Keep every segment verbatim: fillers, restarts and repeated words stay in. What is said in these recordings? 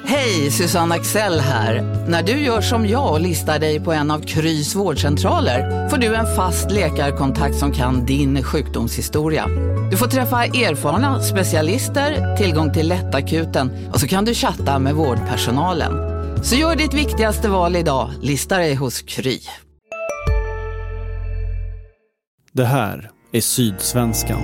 Hej, Susanne Axel här. När du gör som jag och listar dig på en av Krys vårdcentraler får du en fast läkarkontakt som kan din sjukdomshistoria. Du får träffa erfarna specialister, tillgång till lättakuten och så kan du chatta med vårdpersonalen. Så gör ditt viktigaste val idag, lista dig hos Kry. Det här är Sydsvenskan.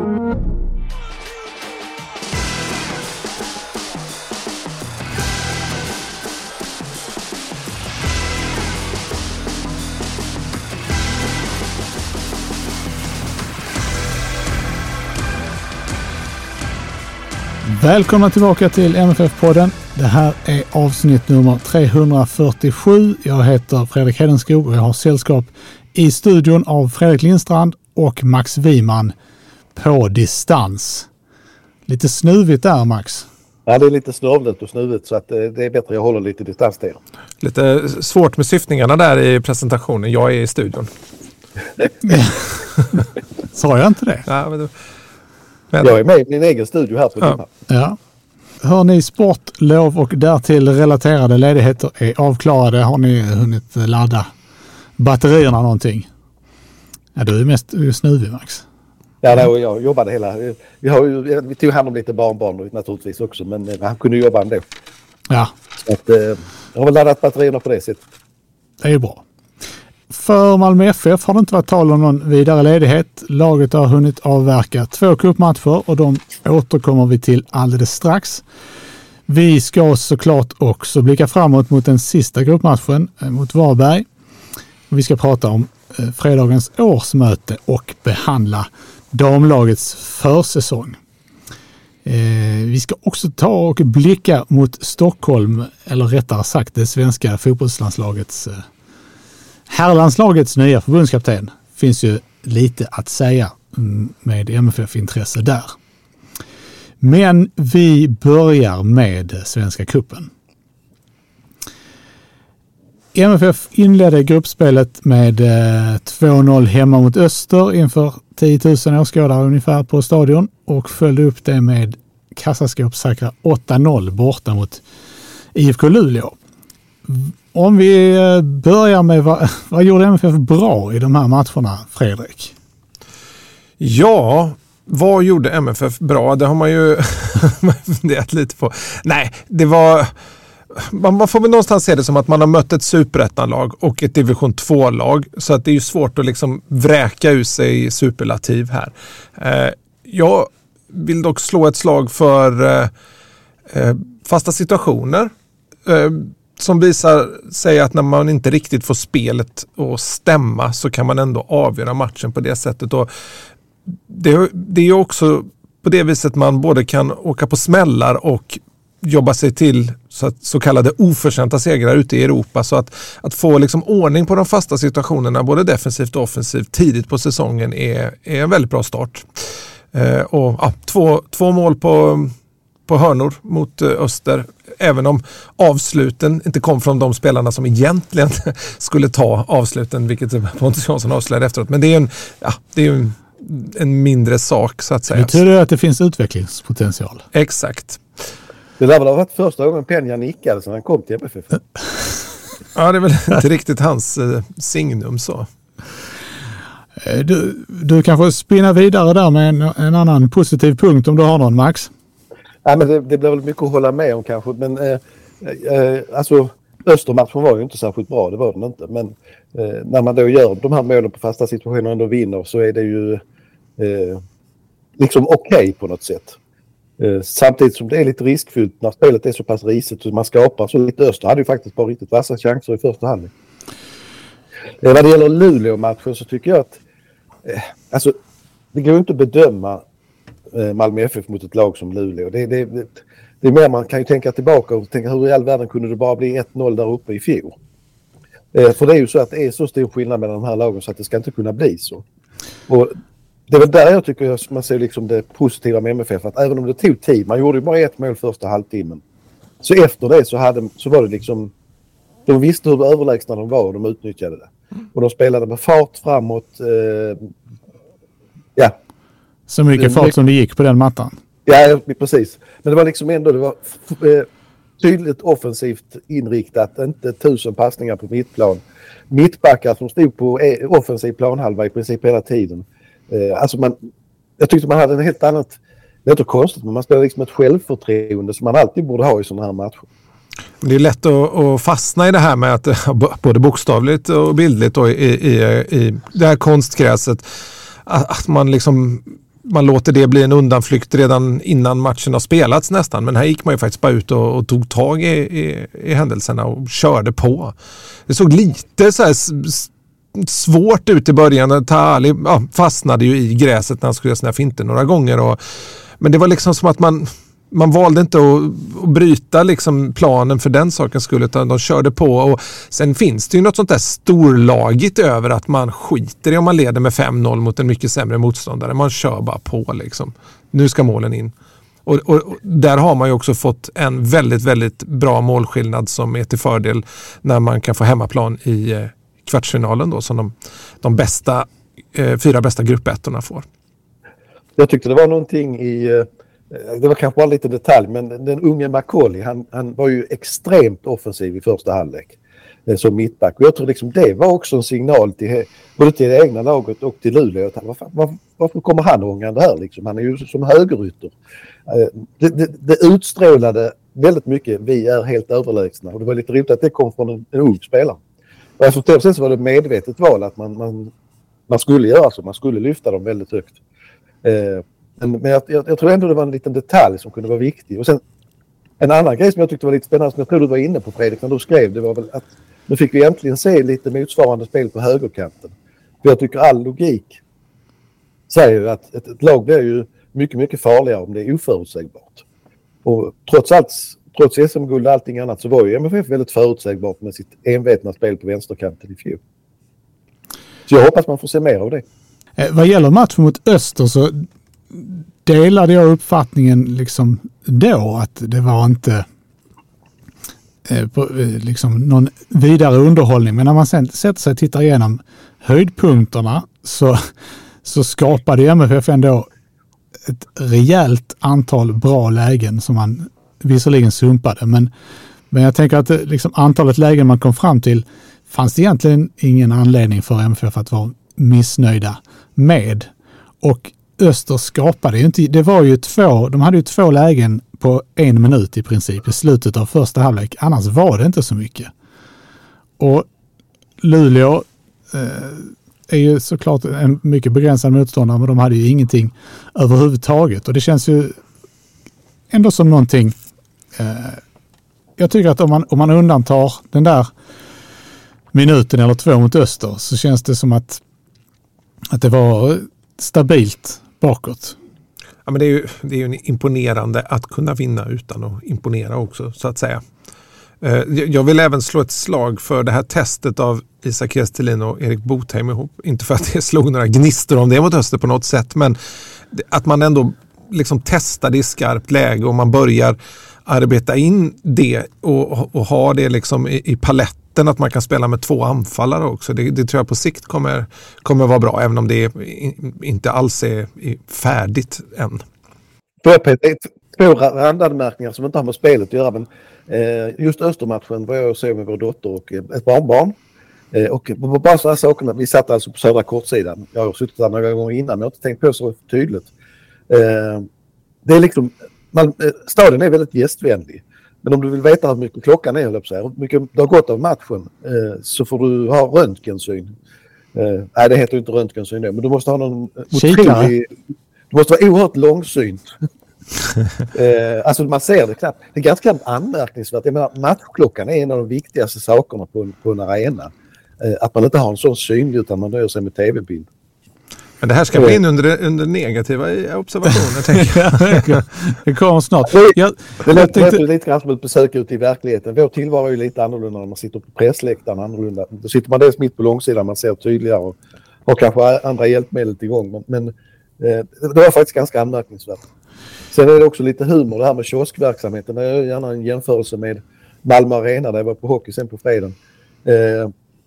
Välkomna tillbaka till M F F-podden. Det här är avsnitt nummer trehundrafyrtiosju. Jag heter Fredrik Hedenskog och jag har sällskap i studion av Fredrik Lindstrand och Max Wiman på distans. Lite snuvigt där, Max. Ja, det är lite snövligt och snuvigt så att det är bättre jag håller lite distans till. Lite svårt med syftningarna där i presentationen. Jag är i studion. Sa jag inte det? Ja, men du... Jag är med i min egen studio här på ja. Ja. Hör ni sportlov och därtill relaterade ledigheter är avklarade? Har ni hunnit ladda batterierna någonting? Ja, du är mest snuvig, Max. Ja, nej, jag jobbade hela... Vi, har ju, vi tog hand om lite barnbarn naturligtvis också, men han kunde jobba ändå. Ja. Så att, eh, jag har väl laddat batterierna på det sättet. Det är bra. För Malmö F F har det inte varit tal om någon vidare ledighet. Laget har hunnit avverka två cupmatcher och de återkommer vi till alldeles strax. Vi ska såklart också blicka framåt mot den sista gruppmatchen mot Varberg. Vi ska prata om fredagens årsmöte och behandla damlagets försäsong. Vi ska också ta och blicka mot Stockholm, eller rättare sagt det svenska fotbollslandslagets herrlandslagets nya förbundskapten. Finns ju lite att säga med M F F-intresse där. Men vi börjar med Svenska cupen. M F F inledde gruppspelet med två noll hemma mot Öster inför tio tusen åskådare ungefär på stadion och följde upp det med kassaskåpssäkra åtta noll borta mot I F K Luleå. Om vi börjar med vad, vad gjorde M F F bra i de här matcherna, Fredrik? Ja, vad gjorde M F F bra? Det har man ju funderat lite på. Nej, det var... Man får väl någonstans se det som att man har mött ett superettanlag och ett division två-lag. Så att det är ju svårt att liksom vräka ur sig superlativ här. Jag vill dock slå ett slag för fasta situationer. Som visar sig att när man inte riktigt får spelet att stämma så kan man ändå avgöra matchen på det sättet. Och det, det är ju också på det viset man både kan åka på smällar och jobba sig till så, att, så kallade oförtjänta segrar ute i Europa. Så att, att få liksom ordning på de fasta situationerna både defensivt och offensivt tidigt på säsongen är, är en väldigt bra start. Eh, och ja, två, två mål på... på hörnor mot Öster, även om avsluten inte kom från de spelarna som egentligen skulle ta avsluten, vilket Pontus Jansson avslöjade efteråt. Men det är en, ja, det är en, en mindre sak så att säga. Det betyder att det finns utvecklingspotential. Exakt. Det där var varit första gången Penja nickade sedan han kom till M F F. Ja, det är väl inte riktigt hans eh, signum så. Du, du kanske spinner vidare där med en, en annan positiv punkt om du har någon, Max? Nej, men det, det blir väl mycket att hålla med om kanske, men eh, eh, alltså Östermatchen var ju inte särskilt bra, det var den inte, men eh, när man då gör de här målen på fasta situationer och ändå vinner så är det ju eh, liksom okej okay på något sätt. Eh, samtidigt som det är lite riskfyllt när spelet är så pass risigt och man skapar så lite. Öster hade ju faktiskt bara riktigt vassa chanser i första halvlek. Eh, vad det gäller Luleå-matchen så tycker jag att eh, alltså det går inte att bedöma Malmö F F mot ett lag som Luleå. Det, det, det, det är mer man kan ju tänka tillbaka och tänka hur i all världen kunde det bara bli ett noll där uppe i fjol. Eh, för det är ju så att det är så stor skillnad mellan de här lagen så att det ska inte kunna bli så. Och det är väl där jag tycker att man ser liksom det positiva med M F F, att även om det tog tid, man gjorde ju bara ett mål första halvtimmen. Så efter det så, hade, så var det liksom, de visste hur överlägsna de var och de utnyttjade det. Och de spelade med fart framåt. Eh, ja. Så mycket fart som det gick på den mattan. Ja, precis. Men det var liksom ändå, det var, eh, tydligt offensivt inriktat, inte tusen passningar på mittplan. Mittbackar som stod på offensiv planhalva i princip hela tiden. Eh, alltså man, jag tyckte man hade en helt annat, det är inte konstigt, men man spelar liksom ett självförtroende som man alltid borde ha i sådana här matcher. Det är lätt att, att fastna i det här med att både bokstavligt och bildligt och i, i, i det här konstgräset, att man liksom man låter det bli en undanflykt redan innan matchen har spelats nästan. Men här gick man ju faktiskt bara ut och, och tog tag i, i, i händelserna och körde på. Det såg lite så här s- svårt ut i början. Tali ja, fastnade ju i gräset när han skulle göra sina finter några gånger. Och, men det var liksom som att man man valde inte att, att bryta liksom planen för den sakens skull, utan de körde på. Och sen finns det ju något sånt där storlagigt över att man skiter i om man leder med fem noll mot en mycket sämre motståndare. Man kör bara på liksom. Nu ska målen in. Och, och, och där har man ju också fått en väldigt, väldigt bra målskillnad som är till fördel när man kan få hemmaplan i eh, kvartsfinalen då, som de, de bästa, eh, fyra bästa gruppettorna får. Jag tyckte det var någonting i... Eh... Det var kanske bara lite detalj, men den unge Macaulay, han, han var ju extremt offensiv i första halvlek som mittback. Och jag tror liksom det var också en signal till både till det egna laget och till Luleå. Att, varför, varför, varför kommer han ångande här? Liksom? Han är ju som högerytter. Det, det, det utstrålade väldigt mycket, vi är helt överlägsna. Och det var lite roligt att det kom från en, en ung spelare. Och efter sen så var det medvetet val att man, man, man skulle göra så. Man skulle lyfta dem väldigt högt. Eh, Men jag, jag, jag tror ändå det var en liten detalj som kunde vara viktig. Och sen en annan grej som jag tyckte var lite spännande, som jag tror du var inne på, Fredrik, när du skrev, det var väl att nu fick vi äntligen se lite motsvarande spel på högerkanten. För jag tycker all logik säger ju att ett, ett lag blir ju mycket, mycket farligare om det är oförutsägbart. Och trots allt, trots S M-guld och allting annat, så var ju M F F väldigt förutsägbart med sitt envetna spel på vänsterkanten i fjol. Så jag hoppas man får se mer av det. Eh, vad gäller matchen mot Öster så delade jag uppfattningen liksom då att det var inte eh, på, eh, liksom någon vidare underhållning. Men när man sen sätter sig och tittar igenom höjdpunkterna så, så skapade M F F ändå ett rejält antal bra lägen som man visserligen sumpade. Men, men jag tänker att det, liksom, antalet lägen man kom fram till fanns det egentligen ingen anledning för M F F att vara missnöjda med. Och Öster skapade ju inte, det var ju två, de hade ju två lägen på en minut i princip i slutet av första halvlek. Annars var det inte så mycket. Och Luleå eh, är ju såklart en mycket begränsad motståndare, men de hade ju ingenting överhuvudtaget. Och det känns ju ändå som någonting, eh, jag tycker att om man, om man undantar den där minuten eller två mot Öster så känns det som att, att det var stabilt bakåt. Ja, men det är ju, det är ju imponerande att kunna vinna utan att imponera också, så att säga. Jag vill även slå ett slag för det här testet av Isak Kestelin och Erik Botheim ihop. Inte för att det slog några gnistor om det mot Öster på något sätt, men att man ändå liksom testar det i skarpt läge och man börjar arbeta in det och, och ha det liksom i, i paletten, att man kan spela med två anfallare också. Det, det tror jag på sikt kommer, kommer vara bra, även om det inte alls är färdigt än. Två randanmärkningar som inte har med spelet att göra, men eh, just Östermatchen var jag och såg med vår dotter och ett barnbarn. Eh, och bara så här sakerna, vi satt alltså på södra kortsidan. Jag har suttit där några gånger innan, men jag har inte tänkt på så tydligt. Eh, det är liksom, man, stadion är väldigt gästvänlig. Men om du vill veta hur mycket klockan är, hur mycket det har gått av matchen, eh, så får du ha röntgensyn. Eh, nej, det heter ju inte röntgensyn då, men du måste ha någon otrolig, du måste vara oerhört långsynt. eh, alltså man ser det knappt. Det är ganska anmärkningsvärt. Jag menar, matchklockan är en av de viktigaste sakerna på en, på en arena. Eh, att man inte har en sån synlig utan man nöjer sig med tv-bild. Men det här ska bli in under, under negativa observationer, tänker jag. Det kommer snart. Jag, det låter tänkte... lite grann som ett besök ute i verkligheten. Vår tillvaro är ju lite annorlunda när man sitter på pressläktaren. Annorlunda. Då sitter man dels mitt på långsidan, man ser tydligare och har kanske andra hjälpmedel igång. Men, men eh, det var faktiskt ganska anmärkningsvärt. Sen är det också lite humor det här med kioskverksamheten. Jag gör gärna en jämförelse med Malmö Arena där jag var på hockey sen på fredagen. Eh,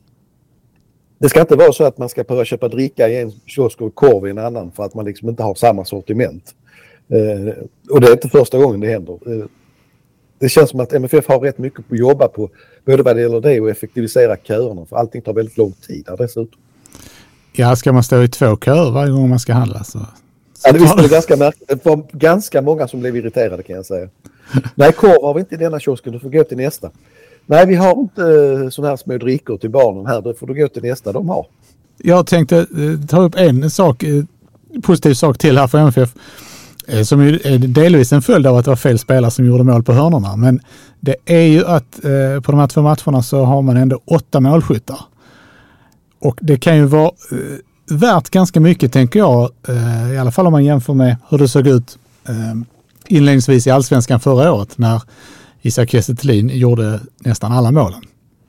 det ska inte vara så att man ska behöva köpa dricka i en kiosk och korv i en annan för att man liksom inte har samma sortiment. Eh, och det är inte första gången det händer. Eh, det känns som att M F F har rätt mycket att jobba på, både vad det gäller det och effektivisera köerna, för allting tar väldigt lång tid där dessutom. Ja, ska man stå i två köer varje gång man ska handla så... Ja, det var ganska märkligt. Det var ganska många som blev irriterade, kan jag säga. Nej, korv har vi inte i denna kiosken, du får gå till nästa. Nej, vi har inte sådana här små drickor till barnen här, då får du gå till nästa de har. Jag tänkte eh, ta upp en sak, eh, positiv sak till här för M F F. Eh, som ju är delvis en följd av att det var fel spelare som gjorde mål på hörnorna. Men det är ju att eh, på de här två matcherna så har man ändå åtta målskyttar. Och det kan ju vara eh, värt ganska mycket, tänker jag. Eh, I alla fall om man jämför med hur det såg ut eh, inledningsvis i Allsvenskan förra året när Isak Kiese Thelin gjorde nästan alla målen.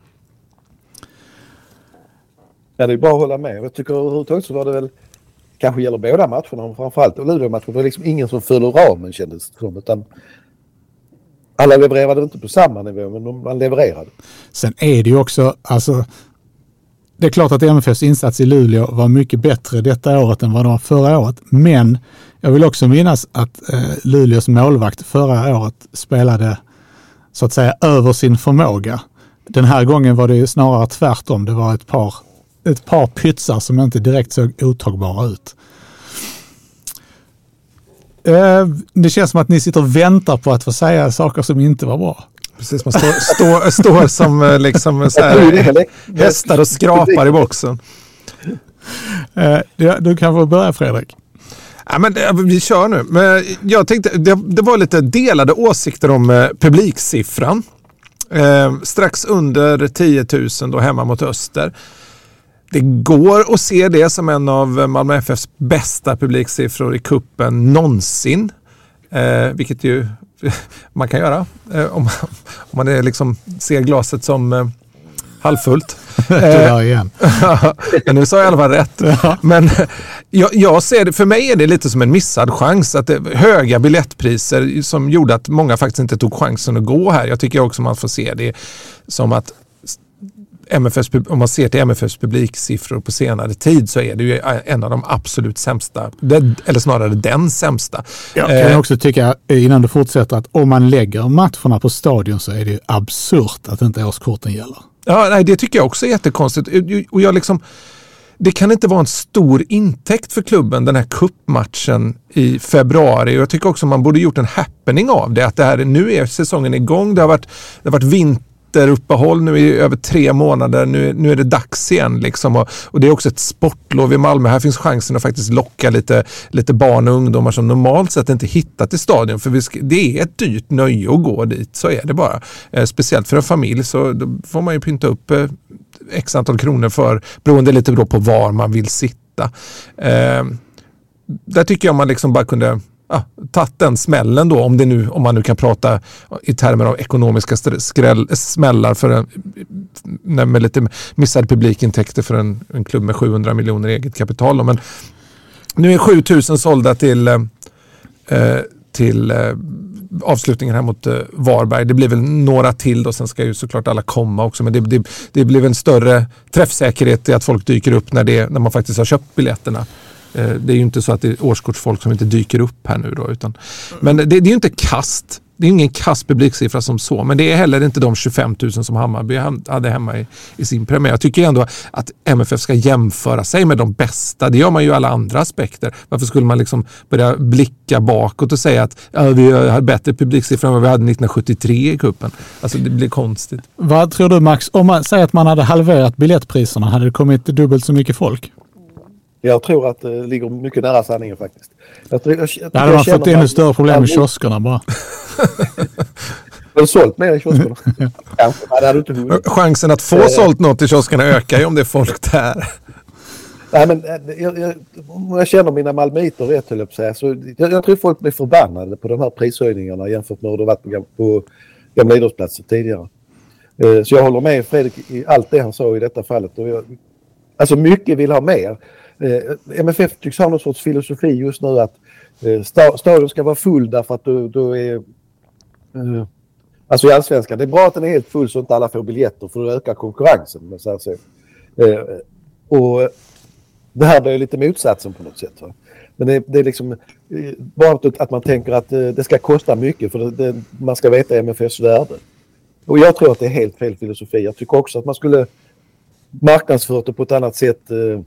Ja, det är bara att hålla med. Jag tycker överhuvudtaget så var det väl, kanske gäller båda matcherna, framförallt och Luleå-matchen, det var liksom ingen som föll ramen, kändes det som, utan alla levererade inte på samma nivå, men man levererade. Sen är det ju också, alltså, det är klart att M F Fs insats i Luleå var mycket bättre detta året än vad det var förra året, men jag vill också minnas att eh, Luleås målvakt förra året spelade så att säga över sin förmåga. Den här gången var det ju snarare tvärtom. Det var ett par, ett par pytsar som inte direkt såg otagbara ut. Eh, det känns som att ni sitter och väntar på att få säga saker som inte var bra. Precis, man står, står, står som liksom så här, hästar och skrapar i boxen. Eh, du kan få börja, Fredrik. Ja, men det, vi kör nu. Men jag tänkte, det, det var lite delade åsikter om eh, publiksiffran. Eh, strax under tio tusen då hemma mot Öster. Det går att se det som en av Malmö F Fs bästa publiksiffror i kuppen någonsin. Eh, vilket ju man kan göra eh, om, om man är liksom, ser glaset som eh, halvfullt. Tyvärr igen. Men nu sa jag i alla fall rätt. Ja. Men jag, jag ser det, för mig är det lite som en missad chans. Att det, höga biljettpriser som gjorde att många faktiskt inte tog chansen att gå här. Jag tycker också man får se det som att M F Fs, om man ser till M F Fs publiksiffror på senare tid så är det ju en av de absolut sämsta, eller snarare den sämsta. Jag kan eh, också tycka, innan du fortsätter, att om man lägger matcherna på stadion så är det ju absurt att inte årskorten gäller. Ja, nej, det tycker jag också är jättekonstigt. Och jag liksom, det kan inte vara en stor intäkt för klubben, den här kuppmatchen i februari. Och jag tycker också man borde gjort en happening av det. Att det här, nu är säsongen igång, det har varit, det har varit vinteruppehåll nu i över tre månader. Nu, nu är det dags igen. Liksom. Och, och det är också ett sportlov i Malmö. Här finns chansen att faktiskt locka lite, lite barn och ungdomar som normalt sett inte hittat till stadion. För vi ska, det är ett dyrt nöje att gå dit, så är det bara. Eh, speciellt för en familj så då får man ju pynta upp eh, x antal kronor för, beroende lite då på var man vill sitta. Eh, där tycker jag man liksom bara kunde ja, tagit den smällen då, om, det nu, om man nu kan prata i termer av ekonomiska skräll, smällar för en, med lite missade publikintäkter för en, en klubb med sjuhundra miljoner eget kapital. Men nu är sju tusen sålda till, eh, till eh, avslutningen här mot eh, Varberg. Det blir väl några till då, sen ska ju såklart alla komma också, men det, det, det blir en större träffsäkerhet i att folk dyker upp när, det, när man faktiskt har köpt biljetterna. Det är ju inte så att det är årskortsfolk som inte dyker upp här nu då. Utan, men det, det är ju inte kast. Det är ingen kast publiksiffra som så. Men det är heller inte de tjugofem tusen som Hammarby hade hemma i, i sin premiär. Jag tycker ändå att M F F ska jämföra sig med de bästa. Det gör man ju i alla andra aspekter. Varför skulle man liksom börja blicka bakåt och säga att ja, vi har bättre publiksiffra än vad vi hade nittonhundrasjuttiotre i kuppen? Alltså det blir konstigt. Vad tror du, Max? Om man säger att man hade halverat biljettpriserna, hade det kommit dubbelt så mycket folk? Jag tror att det ligger mycket nära sanningen faktiskt. Jag tror, jag, jag, det hade man fått ännu större problem med kioskerna bara. Har du sålt mer i kioskerna? Ja, det hade du inte. Chansen att få eh. sålt något i kioskerna ökar ju om det är folk där. Nej, men jag, jag, jag känner mina malmöiter rätt, höll jag på att säga. Så jag, jag tror folk blir förbannade på de här prishöjningarna jämfört med hur det varit på, på gamla idrottsplatser tidigare. Eh, så jag håller med Fredrik i allt det han sa i detta fallet. Och jag, alltså mycket vill ha mer. Eh, M F F tycks ha någon sorts filosofi just nu att eh, sta- stadion ska vara full därför att då, då är eh, alltså i Allsvenskan, det är bra att den är helt full så inte alla får biljetter för att öka konkurrensen. Men så här, så. Eh, och det här blir lite motsatsen på något sätt. Va? Men det, det är liksom bara att man tänker att det ska kosta mycket för det, det, man ska veta M F Fs värde. Och jag tror att det är helt fel filosofi. Jag tycker också att man skulle marknadsfört det på ett annat sätt, eh,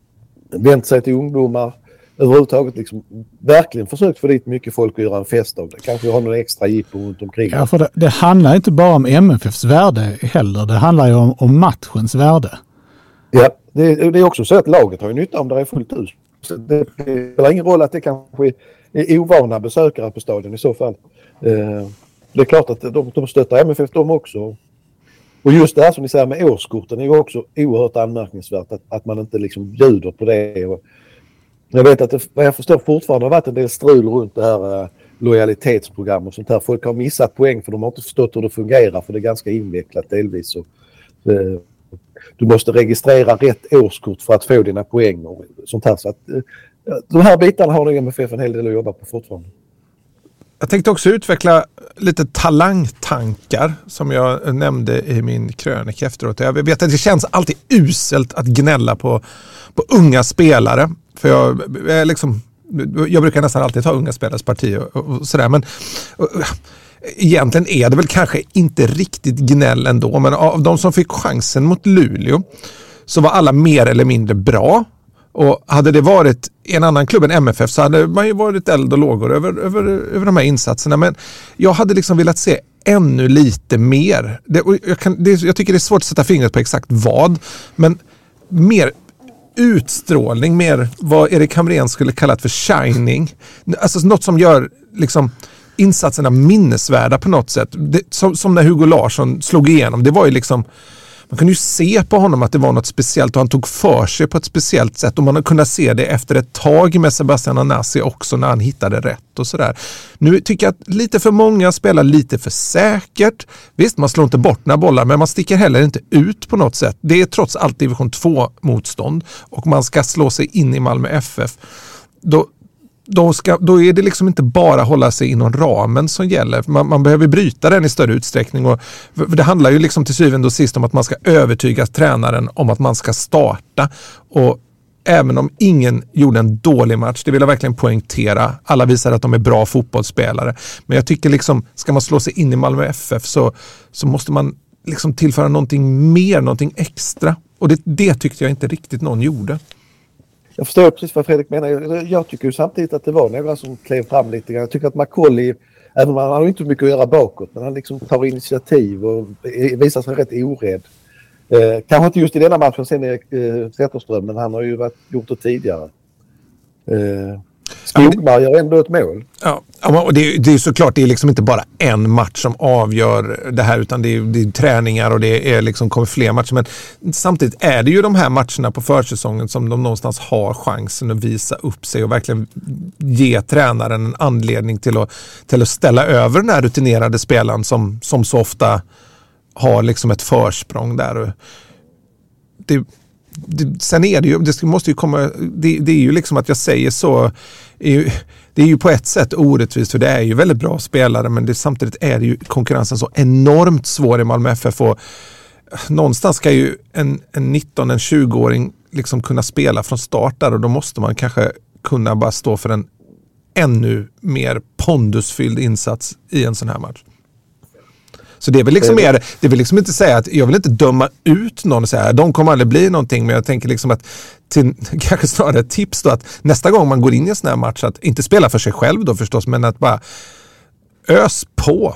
vänt sig till ungdomar överhuvudtaget, liksom verkligen försökt få dit mycket folk och göra en fest av det. Kanske ha någon extra jippo runt omkring. Ja, för det, det handlar inte bara om M F Fs värde heller. Det handlar ju om, om matchens värde. Ja, det, det är också så att laget har ju nytta om det är fullt hus. Så det spelar ingen roll att det kanske är ovana besökare på stadion i så fall. Eh, det är klart att de, de stöttar M F F de också. Och just det här som ni säger med årskorten är ju också oerhört anmärkningsvärt att, att man inte liksom bjuder på det. Och jag vet att det, vad jag förstår fortfarande har varit en del strul runt det här uh, lojalitetsprogram och sånt här. Folk har missat poäng för de har inte förstått hur det fungerar för det är ganska invecklat delvis. Så, uh, du måste registrera rätt årskort för att få dina poäng och sånt här. Så att, uh, de här bitarna har nog M F F en hel del att jobba på fortfarande. Jag tänkte också utveckla lite talangtankar som jag nämnde i min krönika efteråt. Jag vet att det känns alltid uselt att gnälla på, på unga spelare. För jag, jag, liksom, jag brukar nästan alltid ta unga spelares parti och, och sådär. Men och, egentligen är det väl kanske inte riktigt gnäll ändå. Men av de som fick chansen mot Luleå så var alla mer eller mindre bra. Och hade det varit en annan klubb än M F F så hade man ju varit eld och lågor över, över, över de här insatserna. Men jag hade liksom velat se ännu lite mer. Det, och jag, kan, det, jag tycker det är svårt att sätta fingret på exakt vad. Men mer utstrålning, mer vad Erik Hamrén skulle kalla för shining. Alltså något som gör liksom insatserna minnesvärda på något sätt. Det, som, som när Hugo Larsson slog igenom. Det var ju liksom... Man kunde ju se på honom att det var något speciellt och han tog för sig på ett speciellt sätt och man kunde se det efter ett tag med Sebastian Anasi också när han hittade rätt och sådär. Nu tycker jag att lite för många spelar lite för säkert. Visst, man slår inte bort några bollar men man sticker heller inte ut på något sätt. Det är trots allt division två motstånd och man ska slå sig in i Malmö F F. Då Då, ska, då är det liksom inte bara hålla sig inom ramen som gäller. Man, man behöver bryta den i större utsträckning. Och, det handlar ju liksom till syvende och sist om att man ska övertyga tränaren om att man ska starta. Och även om ingen gjorde en dålig match, det vill jag verkligen poängtera. Alla visar att de är bra fotbollsspelare. Men jag tycker liksom, ska man slå sig in i Malmö F F så, så måste man liksom tillföra någonting mer, någonting extra. Och det, det tyckte jag inte riktigt någon gjorde. Jag förstår precis vad Fredrik menar. Jag tycker ju samtidigt att det var några som klev fram lite grann. Jag tycker att McCauley, även om han har inte mycket att göra bakåt, men han liksom tar initiativ och visar sig rätt orädd. Eh, kanske inte just i denna matchen sen är eh, Zetterström, men han har ju varit, gjort det tidigare. Eh, Skogmar gör ändå ett mål. Ja, och det är, det är såklart, det är liksom inte bara en match som avgör det här utan det är, det är träningar och det är liksom kommer fler matcher. Men samtidigt är det ju de här matcherna på försäsongen som de någonstans har chansen att visa upp sig och verkligen ge tränaren en anledning till att, till att ställa över den här rutinerade spelaren som, som så ofta har liksom ett försprång där. Det Det, sen är det ju, det måste ju komma, det, det är ju liksom att jag säger så, är ju, det är ju på ett sätt orättvist för det är ju väldigt bra spelare men det, samtidigt är det ju konkurrensen så enormt svår i Malmö F F och någonstans ska ju en, en nitton, en tjugo-åring liksom kunna spela från start där och då måste man kanske kunna bara stå för en ännu mer pondusfylld insats i en sån här match. Så det är väl liksom mer, det är väl liksom inte säga att jag vill inte döma ut någon och säga de kommer aldrig bli någonting men jag tänker liksom att till, kanske snarare ett tips då att nästa gång man går in i en sån här match att inte spela för sig själv då förstås men att bara ös på.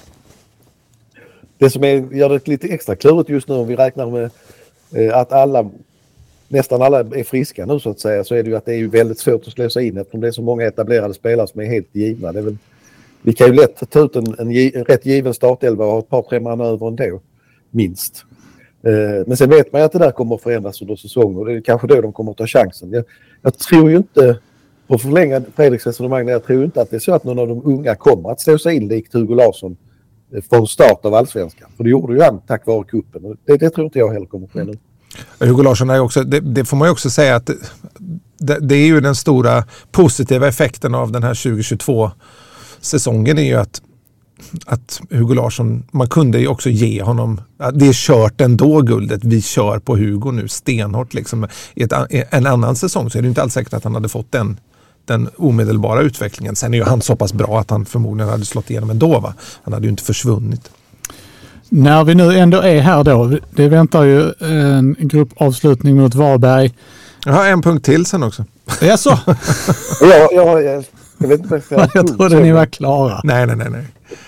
Det som är, gör det lite extra klurigt just nu om vi räknar med eh, att alla nästan alla är friska nu så att säga så är det ju att det är ju väldigt svårt att slå sig in eftersom det är så många etablerade spelare som är helt givna. Det är väl Vi kan ju lätt ta ut en, en, en rätt given startelva och ha ett par tre man över ändå, minst. Eh, men sen vet man ju att det där kommer att förändras under säsongen och det är kanske då de kommer att ta chansen. Jag, jag tror ju inte, för att förlänga Fredriks resonemang, jag tror inte att det är så att någon av de unga kommer att stå sig in likt Hugo Larsson eh, från start av allsvenskan. För det gjorde ju han tack vare kuppen. Det, det tror inte jag heller kommer att ske nu. Hugo Larsson är också, det, det får man ju också säga att det, det är ju den stora positiva effekten av den här tjugo tjugotvå säsongen är ju att, att Hugo Larsson, man kunde ju också ge honom, det är kört ändå guldet, vi kör på Hugo nu stenhårt liksom. I ett, en annan säsong så är det inte alls säkert att han hade fått den den omedelbara utvecklingen. Sen är ju han så pass bra att han förmodligen hade slått igenom ändå, va? Han hade ju inte försvunnit. När vi nu ändå är här då, det väntar ju en gruppavslutning mot Varberg. Jag har en punkt till sen också. Det är så? ja, ja, jag, jag vet inte. Jag, jag trodde ni var klara. Nej, nej, nej. nej.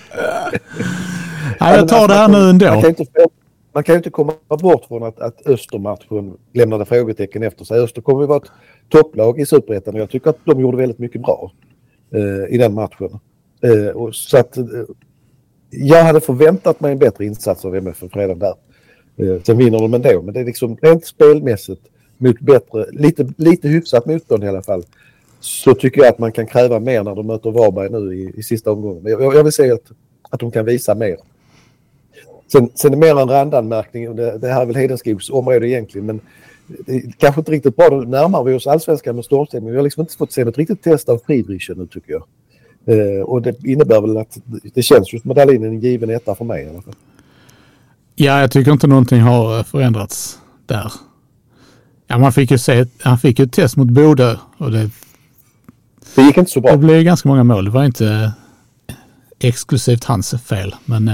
ja, jag tar det här nu ändå. Man kan, inte, man kan ju inte komma bort från att, att Östermatchen lämnade frågetecken efter sig. Öster kommer ju vara ett topplag i Superettan och jag tycker att de gjorde väldigt mycket bra eh, i den matchen. Eh, och så att eh, jag hade förväntat mig en bättre insats av M F F redan där. Eh, sen vinner de ändå, men det är liksom rent spelmässigt mot bättre, lite, lite hyfsat motstånd i alla fall. Så tycker jag att man kan kräva mer när de möter Varberg nu i, i sista omgången. Men jag, jag vill säga att, att de kan visa mer. Sen, sen är det mer en randanmärkning. Det, det här är väl Hedenskogs område egentligen, men det är kanske inte riktigt bra. Då närmar vi oss allsvenskan med stormstämning. Vi har liksom inte fått se något riktigt test av Friedrichen nu tycker jag. Eh, och det innebär väl att det känns just medaljinen en given etta för mig i alla fall. Ja, jag tycker inte någonting har förändrats där. Ja, man fick ju se, han fick ju ett test mot Bodö och det, det gick inte så bra. Det blev ganska många mål. Det var inte exklusivt hans fel, men,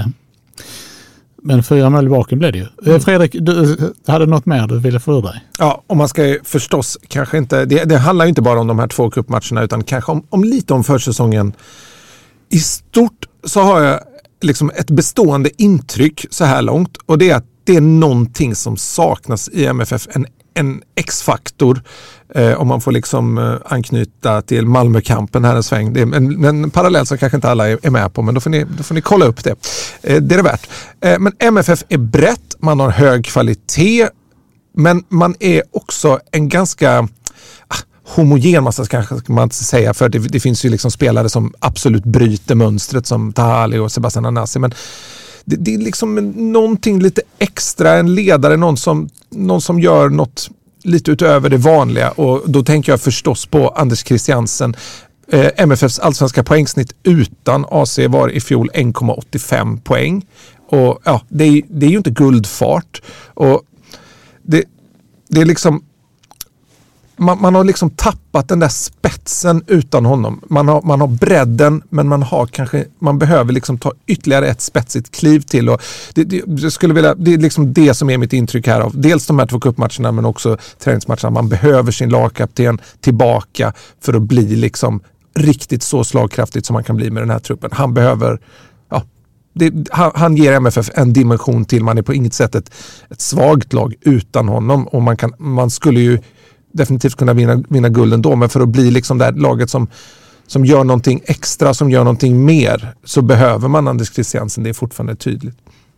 men fyra mål i baken blev det ju. Mm. Fredrik, du hade något mer du ville få ur dig? Ja, och man ska ju förstås kanske inte, det, det handlar ju inte bara om de här två cupmatcherna utan kanske om, om lite om försäsongen. I stort så har jag liksom ett bestående intryck så här långt och det är att det är någonting som saknas i M F F, en en X-faktor eh, om man får liksom eh, anknyta till Malmökampen här en sväng. Det är en, en parallell som kanske inte alla är, är med på, men då får ni, då får ni kolla upp det. Eh, det är det värt. Eh, men M F F är brett, man har hög kvalitet, men man är också en ganska ah, homogen massa kanske ska man inte säga, för det, det finns ju liksom spelare som absolut bryter mönstret som Tahali och Sebastian Anasi, men Det, det är liksom någonting lite extra, en ledare, någon som, någon som gör något lite utöver det vanliga och då tänker jag förstås på Anders Christiansen. Eh, M F Fs allsvenska poängsnitt utan A C var i fjol en komma åttiofem poäng och ja, det är, det är ju inte guldfart och det, det är liksom Man, man har liksom tappat den där spetsen utan honom. Man har, man har bredden, men man har kanske, man behöver liksom ta ytterligare ett spetsigt kliv till. Och det, det, jag skulle vilja, det är liksom det som är mitt intryck här av. Dels de här två cupmatcherna, men också träningsmatcherna. Man behöver sin lagkapten tillbaka för att bli liksom riktigt så slagkraftigt som man kan bli med den här truppen. Han behöver, ja, det, han, han ger M F F en dimension till. Man är på inget sätt ett, ett svagt lag utan honom. Och man, kan, man skulle ju definitivt kunna vinna, vinna gulden då, men för att bli liksom det laget som, som gör någonting extra, som gör någonting mer, så behöver man Anders Christiansen, det är fortfarande tydligt.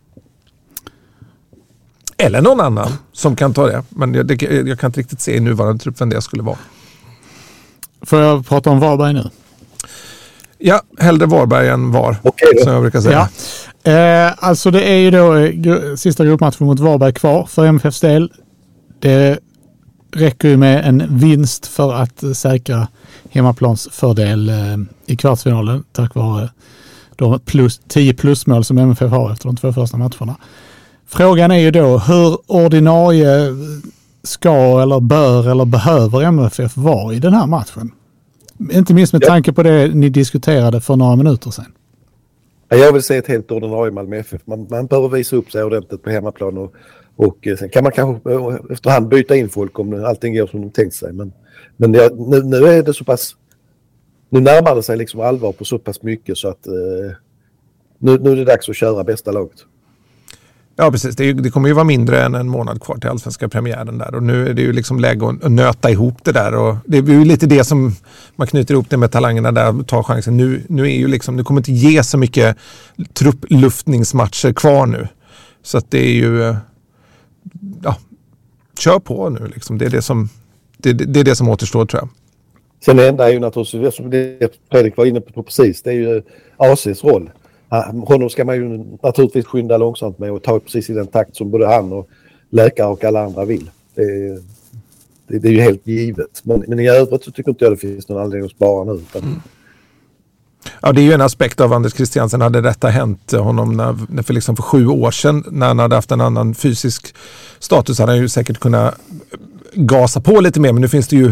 Eller någon annan som kan ta det, men jag, det, jag kan inte riktigt se i nuvarande trupp vem det skulle vara. Får jag prata om Varberg nu? Ja, hellre Varberg än var, okay, som jag brukar säga. Ja. Eh, alltså det är ju då gru- sista gruppmatchen mot Varberg kvar för M F Fs del. Det räcker ju med en vinst för att säkra hemmaplans fördel eh, i kvartsfinalen tack vare de plus, tio plusmål som M F F har efter de två första matcherna. Frågan är ju då hur ordinarie ska eller bör eller behöver M F F vara i den här matchen? Inte minst med tanke på det ni diskuterade för några minuter sedan. Jag vill se ett helt ordinarie Malmö F F. Man, man behöver visa upp sig ordentligt på hemmaplan och Och sen kan man kanske efterhand byta in folk om allting går som de tänkt sig. Men, men det, nu, nu är det så pass... Nu närmar det sig liksom allvar på så pass mycket så att eh, nu, nu är det dags att köra bästa laget. Ja, precis. Det, är, det kommer ju vara mindre än en månad kvar till allsvenska premiären där. Och nu är det ju liksom läge att, att nöta ihop det där. Och det är ju lite det som man knyter ihop det med talangerna där och tar chansen. Nu, nu är ju liksom... Det kommer inte ge så mycket truppluftningsmatcher kvar nu. Så att det är ju... Ja, kör på nu liksom. Det är det som det, det är det som återstår, tror jag. Sen det enda är ju naturligtvis, som det Fredrik var inne på precis, det är ju A C:s roll. Honom ska man ju naturligtvis skynda långsamt med och ta precis i den takt som både han och läkare och alla andra vill. Det är, det, det är ju helt givet. Men, men i övrigt så tycker inte jag det finns någon anledning att spara nu. Utan... Mm. Ja, det är ju en aspekt av Anders Christiansen. Hade detta hänt honom när, för, liksom för sju år sedan när han hade haft en annan fysisk status hade han ju säkert kunnat gasa på lite mer. Men nu finns det ju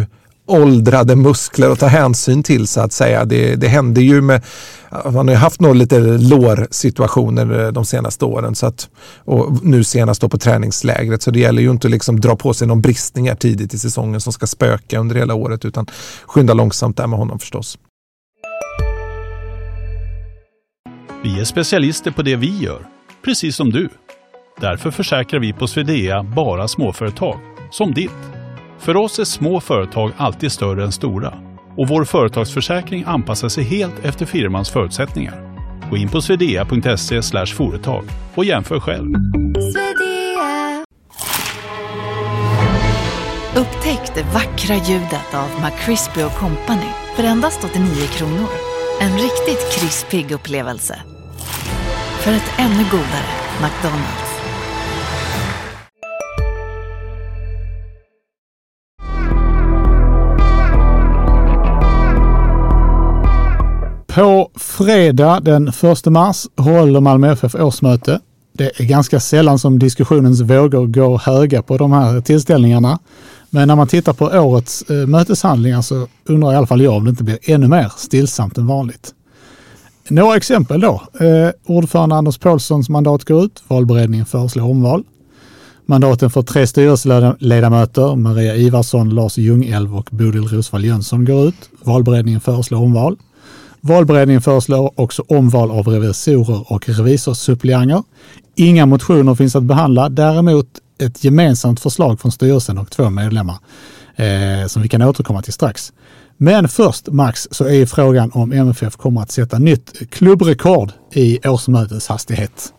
åldrade muskler att ta hänsyn till, så att säga. Det, det händer ju med, man har ju haft några lite lårsituationer de senaste åren, så att, och nu senast då på träningslägret, så det gäller ju inte att liksom dra på sig någon bristningar tidigt i säsongen som ska spöka under hela året, utan skynda långsamt där med honom förstås. Vi är specialister på det vi gör, precis som du. Därför försäkrar vi på Swedea bara småföretag, som ditt. För oss är små företag alltid större än stora. Och vår företagsförsäkring anpassar sig helt efter firmans förutsättningar. Gå in på swedea punkt se slash företag och jämför själv. Swedea. Upptäck det vackra ljudet av McCrispy och Company för endast åttionio kronor. En riktigt krispig upplevelse. För ett ännu godare McDonald's. På fredag den första mars håller Malmö F F årsmöte. Det är ganska sällan som diskussionens vågor går höga på de här tillställningarna. Men när man tittar på årets eh, möteshandlingar så undrar i alla fall jag om det inte blir ännu mer stillsamt än vanligt. Några exempel då. Eh, ordförande Anders Paulssons mandat går ut. Valberedningen föreslår omval. Mandaten för tre styrelseledamöter, Maria Ivarsson, Lars Ljungelv och Bodil Rosvall Jönsson, går ut. Valberedningen föreslår omval. Valberedningen föreslår också omval av revisorer och revisorsuppleanter. Inga motioner finns att behandla, däremot ett gemensamt förslag från styrelsen och två medlemmar eh, som vi kan återkomma till strax. Men först, Max, så är frågan om M F F kommer att sätta nytt klubbrekord i årsmötets hastighet.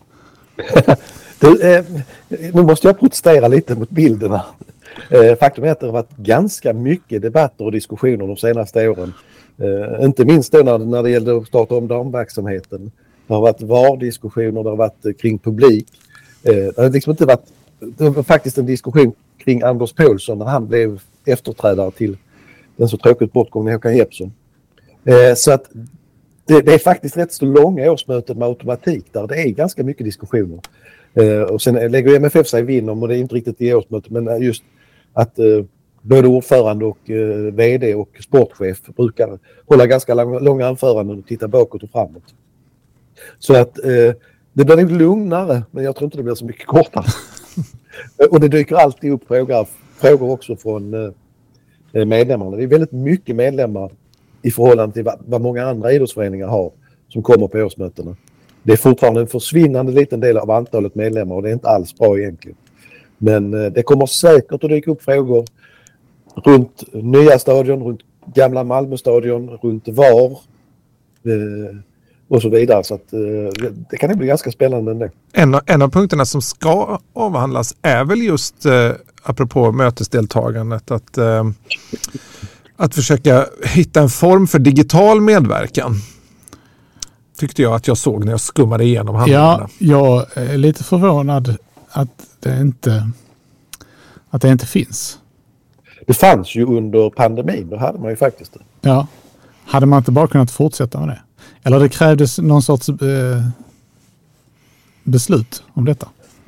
Du, eh, nu måste jag protestera lite mot bilderna. Eh, faktum är att det har varit ganska mycket debatter och diskussioner de senaste åren. Uh, inte minst då när, när det gällde att starta om damverksamheten. Det har varit V A R-diskussioner, det har varit uh, kring publik. Uh, det har liksom inte varit, det var faktiskt en diskussion kring Anders Paulsson när han blev efterträdare till den så tråkigt bortgångna Håkan Jeppsson. Uh, så att det, det är faktiskt rätt så långa årsmöten med automatik där. Det är ganska mycket diskussioner. Uh, och sen lägger M F F sig vinn om, och det är inte riktigt i årsmötet, men just att uh, både ordförande och eh, vd och sportchef brukar hålla ganska långa, långa anföranden och titta bakåt och framåt. Så att eh, det blir lite lugnare, men jag tror inte det blir så mycket kortare. Och det dyker alltid upp frågor, frågor också från eh, medlemmarna. Det är väldigt mycket medlemmar i förhållande till vad, vad många andra idrottsföreningar har som kommer på årsmötena. Det är fortfarande en försvinnande liten del av antalet medlemmar och det är inte alls bra egentligen. Men eh, det kommer säkert att dyka upp frågor runt nya stadion, runt gamla Malmö-stadion, runt V A R eh, och så vidare. Så att, eh, det kan bli ganska spännande ändå. En, en av punkterna som ska avhandlas är väl just, eh, apropå mötesdeltagandet, att, eh, att försöka hitta en form för digital medverkan. Tyckte jag att jag såg när jag skummade igenom handlingarna. Ja, jag är lite förvånad att det inte, att det inte finns. Det fanns ju under pandemin, då hade man ju faktiskt det. Ja, hade man inte bara kunnat fortsätta med det? Eller det krävdes någon sorts eh, beslut om detta?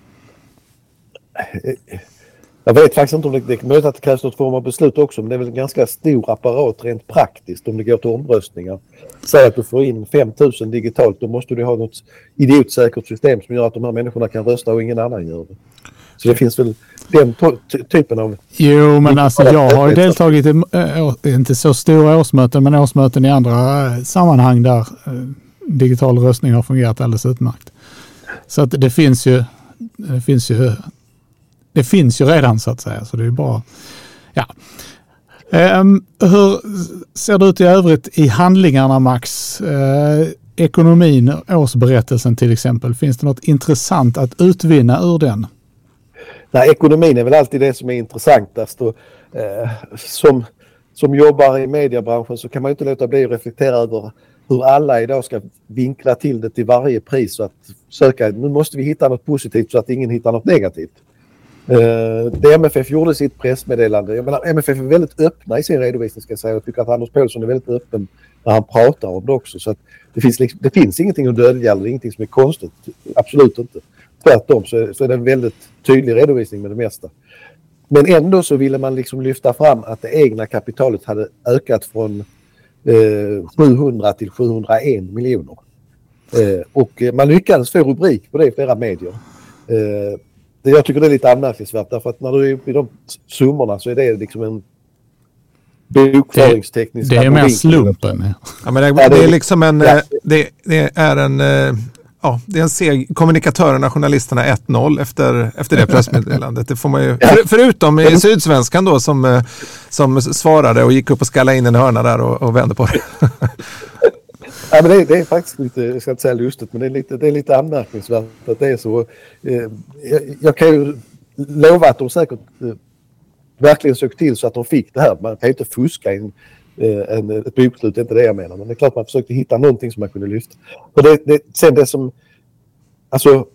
Jag vet faktiskt inte om det, det är möjligt att det krävs något form av beslut också, men det är väl en ganska stor apparat rent praktiskt om det går till omröstningar. Säg att du får in fem tusen digitalt, då måste du ha något idiotsäkert system som gör att de här människorna kan rösta och ingen annan gör det. Så det finns väl den to- typen av... Jo, men alltså jag har ju deltagit i, äh, inte så stora årsmöten, men årsmöten i andra äh, sammanhang där äh, digital röstning har fungerat alldeles utmärkt. Så att det finns ju det finns ju det finns ju redan, så att säga, så det är bara ja. Um, hur ser det ut i övrigt i handlingarna, Max? Uh, ekonomin, årsberättelsen till exempel, finns det något intressant att utvinna ur den? Nej, ekonomin är väl alltid det som är intressantast. Och, eh, som, som jobbar i mediebranschen så kan man ju inte låta bli att reflektera över hur alla idag ska vinkla till det till varje pris. Så att söka, nu måste vi hitta något positivt så att ingen hittar något negativt. Eh, det M F F gjorde sitt pressmeddelande. Jag menar, M F F är väldigt öppna i sin redovisning, ska jag säga. Jag tycker att Anders Paulsson är väldigt öppen när han pratar om det också. Så att det, finns liksom, det finns ingenting att dölja eller ingenting som är konstigt. Absolut inte. Tvärtom så, så är det en väldigt tydlig redovisning med det mesta. Men ändå så ville man liksom lyfta fram att det egna kapitalet hade ökat från eh, sjuhundra till sjuhundraen miljoner. Eh, och man lyckades få rubrik på det i flera medier. Eh, det, jag tycker det är lite anmärkningsvärt därför att när du är uppe i de summorna så är det liksom en bokföringsteknisk... Det, det är mer slumpen. Ja, men det, det är liksom en... Det, det är en... Ja, det är en seg. Kommunikatörerna, journalisterna ett noll efter, efter det pressmeddelandet. Det får man ju, för, förutom i Sydsvenskan då som, som svarade och gick upp och skallade in en hörna där och, och vände på det. Ja, men det, det är faktiskt lite, jag ska inte säga lustigt, men det är lite, det är lite anmärkningsvärt att det är så. Eh, jag, jag kan ju lova att de säkert eh, verkligen sökt till så att de fick det här. Man kan ju inte fuska in eh, en, ett bokslut, det är inte det jag menar. Men det är klart man försökte hitta någonting som man kunde lyfta. Och det, det, sen det som, alltså,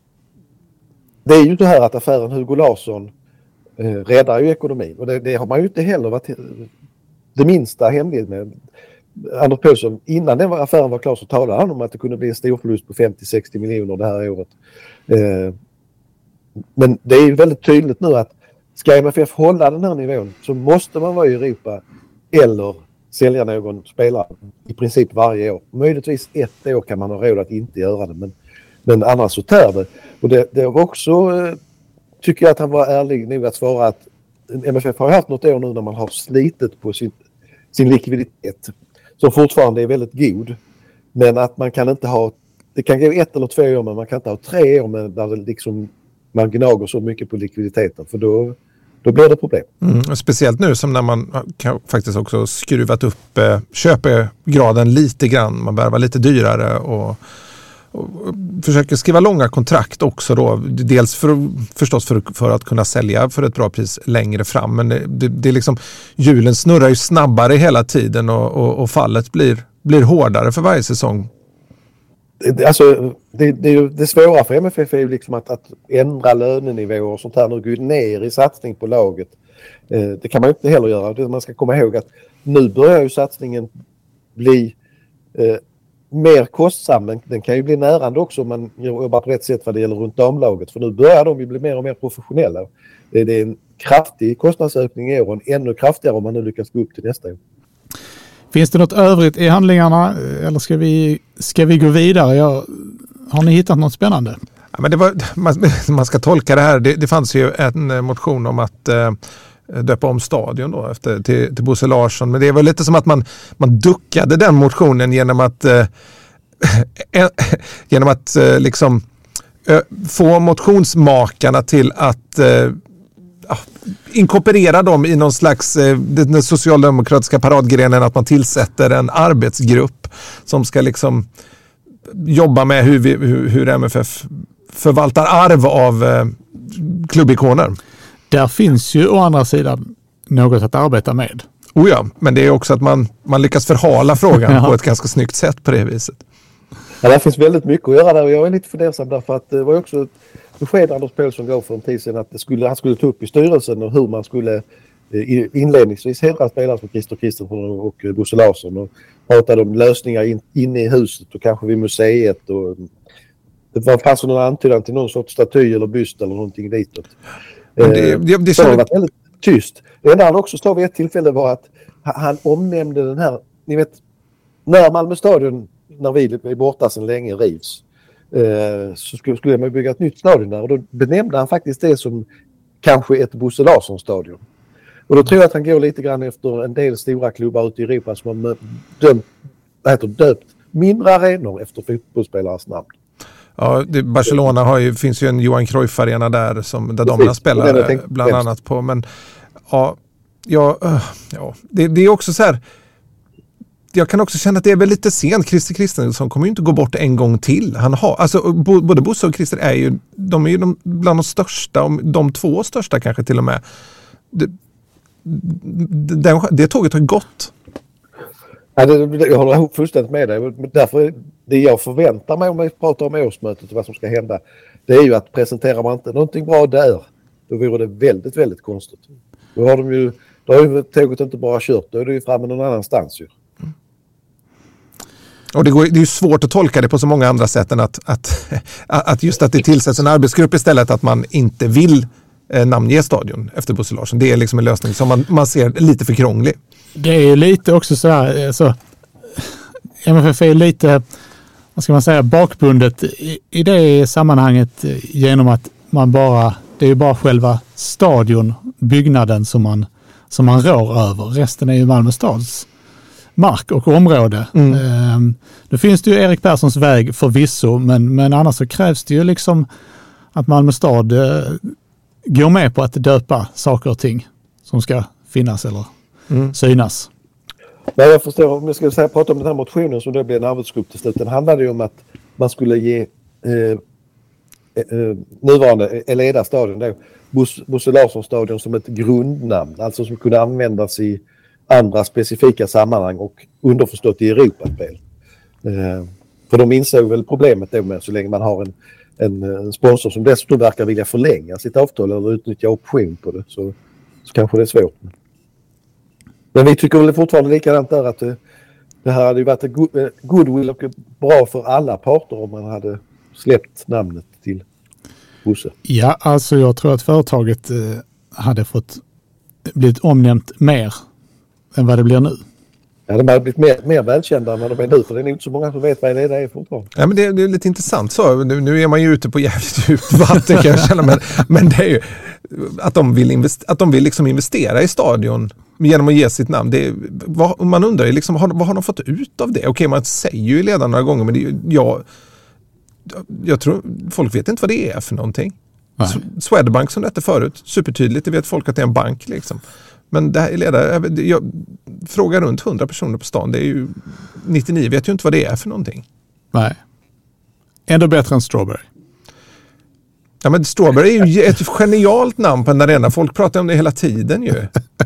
det är ju det här att affären Hugo Larsson eh, räddar ju ekonomin. Och det, det har man ju inte heller varit det minsta hemligt med. Anders Paulsson, innan den affären var klar så talade han om att det kunde bli en stor förlust på femtio till sextio miljoner det här året. Eh, men det är ju väldigt tydligt nu att ska M F F hålla den här nivån så måste man vara i Europa eller sälja någon spelare i princip varje år. Möjligtvis ett år kan man ha råd att inte göra det, men, men annars så tär det. Och det, det var också, eh, tycker jag att han var ärlig nog att svara att M F F har haft något år nu när man har slitit på sin, sin likviditet som fortfarande är väldigt god. Men att man kan inte ha, det kan gå ett eller två år men man kan inte ha tre år med, där det liksom, man gnager så mycket på likviditeten för då, då blir det problem. Mm, speciellt nu som när man kan faktiskt också skruvat upp eh, köpegraden lite grann, man börjar vara lite dyrare och, och försöker skriva långa kontrakt också då. Dels för, förstås för, för att kunna sälja för ett bra pris längre fram. Men det, det, det är liksom, hjulen snurrar ju snabbare hela tiden och, och, och fallet blir, blir hårdare för varje säsong. Alltså, det, det, är ju, det svåra för M F F är ju liksom att, att ändra lönenivåer och sånt här. Nu gå ner i satsning på laget. Eh, det kan man ju inte heller göra. Det, man ska komma ihåg att nu börjar ju satsningen bli eh, mer kostsam, men den kan ju bli närande också om man jobbar på rätt sätt vad det gäller runt damlaget. För nu börjar de ju bli mer och mer professionella. Det, det är en kraftig kostnadsökning i år och en ännu kraftigare om man nu lyckas gå upp till nästa år. Finns det något övrigt i handlingarna eller ska vi, ska vi gå vidare? Jag, har ni hittat något spännande? Ja, men det var, man, man ska tolka det här. Det, det fanns ju en motion om att eh, döpa om stadion då efter, till, till Bosse Larsson. Men det var lite som att man, man duckade den motionen genom att, eh, genom att eh, liksom, eh, få motionsmakarna till att eh, inkorporera dem i någon slags eh, den socialdemokratiska paradgrenen att man tillsätter en arbetsgrupp som ska liksom jobba med hur, vi, hur, hur M F F förvaltar arv av eh, klubbikoner. Där finns ju å andra sidan något att arbeta med. Oh ja, men det är också att man, man lyckas förhala frågan på ett ganska snyggt sätt på det viset. Ja, det finns väldigt mycket att göra där och jag är lite fundersam därför att det var också ett besked Anders Paulsson gav för en tid sedan att det skulle, han skulle ta upp i styrelsen och hur man skulle inledningsvis hedra spelare som Christer Kristensson och Bosse Larsson och pratade om lösningar in, inne i huset och kanske vid museet och det var fanns någon antydan till någon sorts staty eller byst eller någonting ditåt. Det, det, det, så det var väldigt tyst. Det enda han också sa vid ett tillfälle var att han omnämnde den här, ni vet, när Malmö stadion, när vi är borta sedan länge, rivs eh, så skulle, skulle man bygga ett nytt stadion där och då benämnde han faktiskt det som kanske ett Bosse Larsson stadion. Och då tror jag att han går lite grann efter en del stora klubbar ute i Europa som har dömt, vad heter, döpt mindre arenor efter fotbollsspelares namn. Ja, det, Barcelona har ju, finns ju en Johan Cruyff-arena där som där de spelar bland annat på. Men ja, ja, ja det, det är också så här. Jag kan också känna att det är väl lite sent. Christer Kristensson kommer ju inte gå bort en gång till. Han har, alltså, både Bosse och Christer är ju, de är ju de, bland de största, de två största kanske till och med. Det, det, det tåget har gått. Ja, det, jag håller fullständigt med dig. Därför det jag förväntar mig om vi pratar om årsmötet och vad som ska hända, det är ju att presenterar man inte någonting bra där, då vore det väldigt, väldigt konstigt. Då har de ju, då har ju tåget inte bara kört, då är det ju framme någon annanstans ju. Mm. Och det, går, det är ju svårt att tolka det på så många andra sätt än att, att, att just att det tillsätts en arbetsgrupp istället, att man inte vill eh, namnge stadion efter Bosse Larsson. Det är liksom en lösning som man, man ser lite för krånglig. Det är ju lite också så här, alltså, M F F är lite, vad ska man säga, bakbundet i, i det sammanhanget genom att man bara, det är ju bara själva stadion, byggnaden som man, som man rår över. Resten är ju Malmö stads mark och område. Mm. Ehm, då finns det ju Erik Perssons väg förvisso, men, men annars så krävs det ju liksom att Malmö stad eh, går med på att döpa saker och ting som ska finnas eller mm. synas. Nej, jag förstår, om jag ska säga, prata om den här motionen som då blev en arbetsgrupp till slut. Den handlade ju om att man skulle ge eh, eh, nuvarande Eleda stadion då, Bos, Bosse Larsson stadion som ett grundnamn, alltså som kunde användas i andra specifika sammanhang och underförstått i Europaspel. Eh, för de insåg väl problemet då med så länge man har en, en, en sponsor som dessutom verkar vilja förlänga sitt avtal eller utnyttja option på det, så, så kanske det är svårt. Men vi tycker väl fortfarande likadant där att det, det här hade ju varit en goodwill och bra för alla parter om man hade släppt namnet till Bosse. Ja, alltså jag tror att företaget eh, hade fått blivit omnämnt mer än vad det blir nu. Ja, de hade blivit mer, mer välkända än vad de är nu, för det är inte så många som vet vad det är fortfarande. Ja, men det, det är lite intressant. Så, nu, nu är man ju ute på jävligt djupt vatten kan jag känna, men, men det är ju att de vill, invest, att de vill liksom investera i stadion genom att ge sitt namn. Det är, vad, man undrar ju liksom, vad, vad har de fått ut av det? Okej, man säger ju ledaren några gånger, men det, jag, jag tror folk vet inte vad det är för någonting. Nej. Swedbank som det hette förut, supertydligt, det vet folk att det är en bank liksom. Men det här är ledare, jag frågar runt hundra personer på stan, det är ju nittionio, vet ju inte vad det är för någonting. Nej. Ändå bättre än Strawberry. Ja, men Strawberry är ju ett genialt namn på en arena. Folk pratar om det hela tiden ju.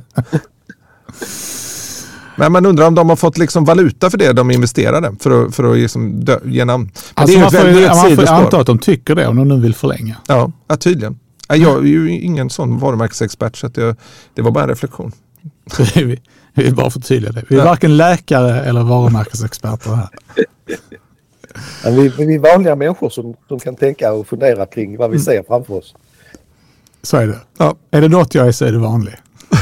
Men man undrar om de har fått liksom valuta för det de investerade för att, för att liksom dö, ge namn. Men alltså det är man får, väldigt man får anta att de tycker det om de nu vill förlänga. Ja, ja tydligen. Jag är ju ingen sån varumärkesexpert så att jag, det var bara en reflektion. vi, vi är bara förtydliga det. Vi är ja. varken läkare eller varumärkesexperter här. Ja, vi, vi är vanliga människor som, som kan tänka och fundera kring vad vi mm. ser framför oss. Så är det. Ja. Är det något jag är så är det vanligt.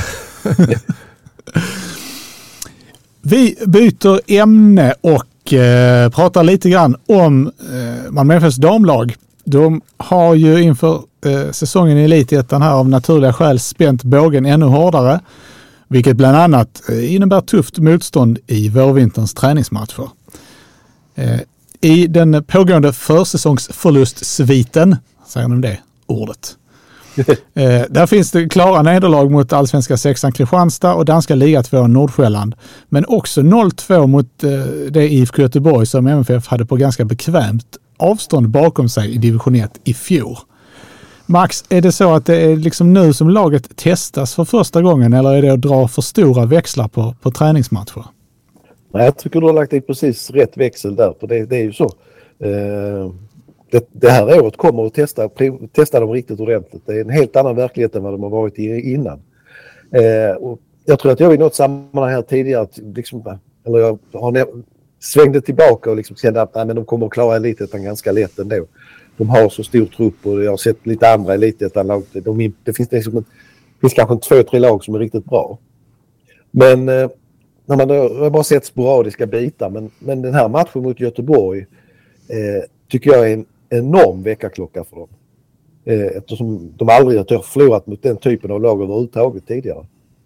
Vi byter ämne och eh, pratar lite grann om eh, Malmö F F:s damlag. De har ju inför eh, säsongen i Elitettan här av naturliga skäl spänt bågen ännu hårdare, vilket bland annat eh, innebär tufft motstånd i vårvinterns träningsmatcher. Eh, I den pågående försäsongsförlustsviten, säger de det ordet, eh, där finns det klara nederlag mot allsvenska sexan Kristianstad och danska liga två Nordsjälland, men också noll två mot eh, det I F K Göteborg som M F F hade på ganska bekvämt avstånd bakom sig i division ett i fjol. Max, är det så att det är liksom nu som laget testas för första gången eller är det att dra för stora växlar på, på träningsmatcher? Nej, jag tycker du har lagt i precis rätt växel där, för det, det är ju så. Eh, det, det här året kommer att testa, testa dem riktigt ordentligt. Det är en helt annan verklighet än vad de har varit i innan. Eh, och jag tror att jag i något sammanhang här tidigare, att liksom, eller jag har svängde tillbaka och liksom kände att nej, men de kommer att klara Elitettan ganska lätt ändå. De har så stor trupp och jag har sett lite andra Elitettan-lag. De, det finns, liksom en, det finns kanske två, tre lag som är riktigt bra. Men eh, när man har bara sett sporadiska bitar, men, men den här matchen mot Göteborg eh, tycker jag är en enorm väckarklocka för dem. Eh, eftersom de aldrig har förlorat mot den typen av lag överhuvudtaget tidigare.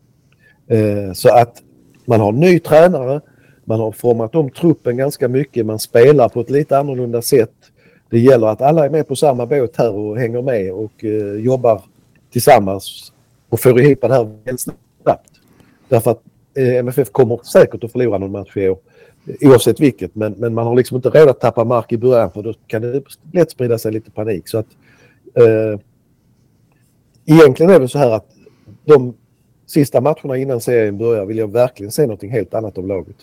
Eh, så att man har ny tränare, man har format om truppen ganska mycket, man spelar på ett lite annorlunda sätt. Det gäller att alla är med på samma båt här och hänger med och eh, jobbar tillsammans och får ihop det här väldigt snabbt. Därför att eh, M F F kommer säkert att förlora någon match i år, oavsett vilket, men, men man har liksom inte råd att tappa mark i början, för då kan det lätt sprida sig lite panik. Så att eh, egentligen är det så här att de sista matcherna innan serien börjar vill jag verkligen se något helt annat av laget.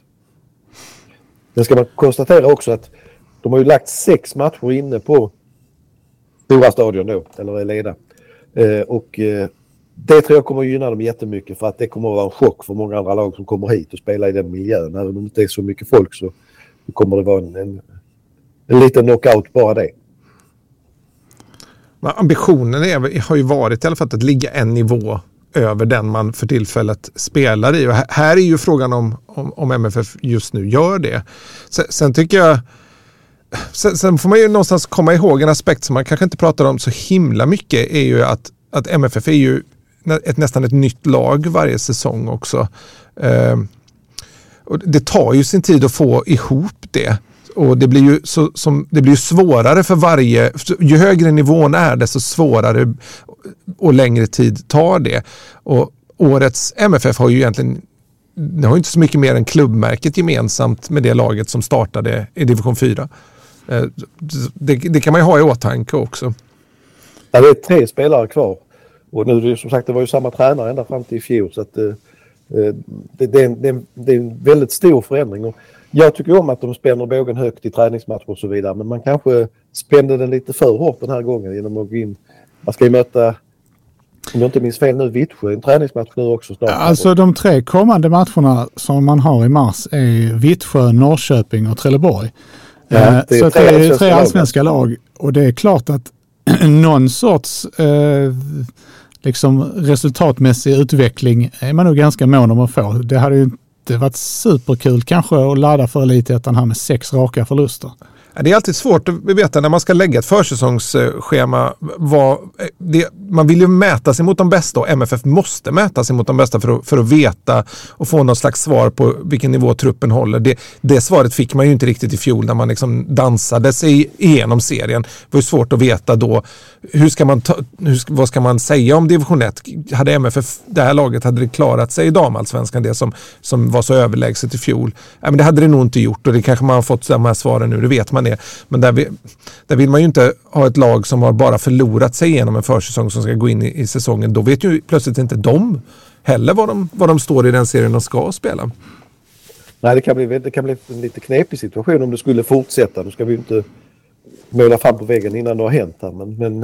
Men ska man konstatera också att de har ju lagt sex matcher inne på Stora stadion då, eller Eleda. Eh, och eh, det tror jag kommer att gynna dem jättemycket, för att det kommer att vara en chock för många andra lag som kommer hit och spelar i den miljön. Även om det inte är så mycket folk så kommer det vara en, en, en liten knockout bara det. Men ambitionen är, har ju varit i alla fall att ligga en nivå över den man för tillfället spelar i. Och här är ju frågan om, om, om M F F just nu gör det. Sen, sen tycker jag sen, sen får man ju någonstans komma ihåg en aspekt som man kanske inte pratar om så himla mycket, är ju att, att M F F är ju ett, nästan ett nytt lag varje säsong också. Eh, och det tar ju sin tid att få ihop det. Och det blir ju så, som, det blir ju svårare för varje, ju högre nivån är desto svårare och längre tid tar det. Och årets M F F har ju egentligen, det har ju inte så mycket mer än klubbmärket gemensamt med det laget som startade i division fyra. Det, det kan man ju ha i åtanke också. Ja, det är tre spelare kvar. Och nu, som sagt, det var ju samma tränare ända fram till i fjol. Så att, det, det, det, är en, det, är en, det är en väldigt stor förändring. Och jag tycker om att de spänner bågen högt i träningsmatcher och så vidare. Men man kanske spände den lite för hårt den här gången genom att gå in. Man ska ju möta, om jag inte minns fel nu, Vittsjö, en träningsmatch nu också snart. Alltså de tre kommande matcherna som man har i mars är Vittsjö, Norrköping och Trelleborg. Ja, det är så tre, det är allsvenska tre allsvenska lag. lag. Och det är klart att någon sorts eh, liksom resultatmässig utveckling är man nog ganska mån om att få. Det hade ju inte varit superkul kanske att ladda för Elitettan här med sex raka förluster. Det är alltid svårt att veta när man ska lägga ett försäsongsschema. Vad, det, man vill ju mäta sig mot de bästa och M F F måste mäta sig mot de bästa för att, för att veta och få något slags svar på vilken nivå truppen håller. Det, det svaret fick man ju inte riktigt i fjol när man liksom dansade sig igenom serien. Det var ju svårt att veta då hur ska man ta, hur, vad ska man säga om division ett? Hade M F F, det här laget, hade det klarat sig i damallsvenskan, det som, som var så överlägset i fjol? Ja, men det hade det nog inte gjort och det kanske man har fått de här svaren nu, det vet man. Men där, vi, där vill man ju inte ha ett lag som har bara förlorat sig igenom en försäsong som ska gå in i, i säsongen. Då vet ju plötsligt inte de heller vad de, vad de står i den serien de ska spela. Nej, det kan bli, det kan bli en lite knepig situation om det skulle fortsätta. Då ska vi ju inte måla fram på väggen innan det har hänt här. Men, men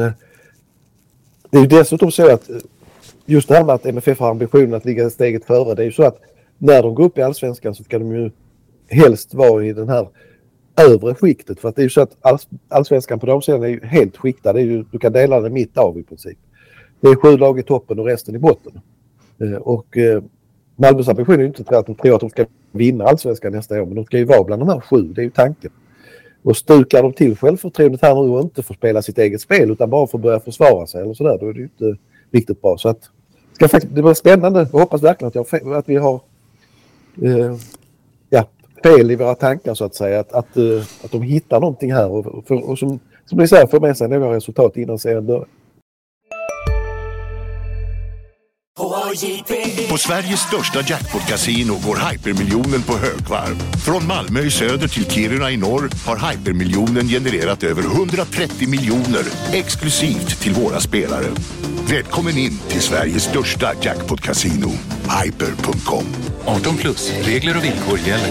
det är ju dessutom så att just det här med att M F F har ambitionen att ligga steget före. Det är ju så att när de går upp i allsvenskan så ska de ju helst vara i den här övre skiktet, för att det är ju så att all, allsvenskan på de sidan är ju helt skiktad. Det är ju, du kan dela det mitt av i princip. Det är sju lag i toppen och resten i botten. Eh, och eh, Malmös ambition är ju inte att de tror att de ska vinna allsvenskan nästa år, men de ska ju vara bland de här sju, det är ju tanken. Och stukar de till självförtroendet här nu och inte får spela sitt eget spel utan bara får börja försvara sig eller sådär, då är det ju inte riktigt bra. Så att ska faktiskt, det blir spännande och hoppas verkligen att, jag, att vi har eh, ja, fel i våra tankar så att säga, att, att, uh, att de hittar någonting här och, för, och som, som ni säger får med sig några resultat innan serien börjar. På Sveriges största jackpot-casino går hypermiljonen på högvarv. Från Malmö i söder till Kiruna i norr har hypermiljonen genererat över hundratrettio miljoner exklusivt till våra spelare. Välkommen in till Sveriges största jackpot-casino, hyper punkt com. arton plus, regler och villkor gäller.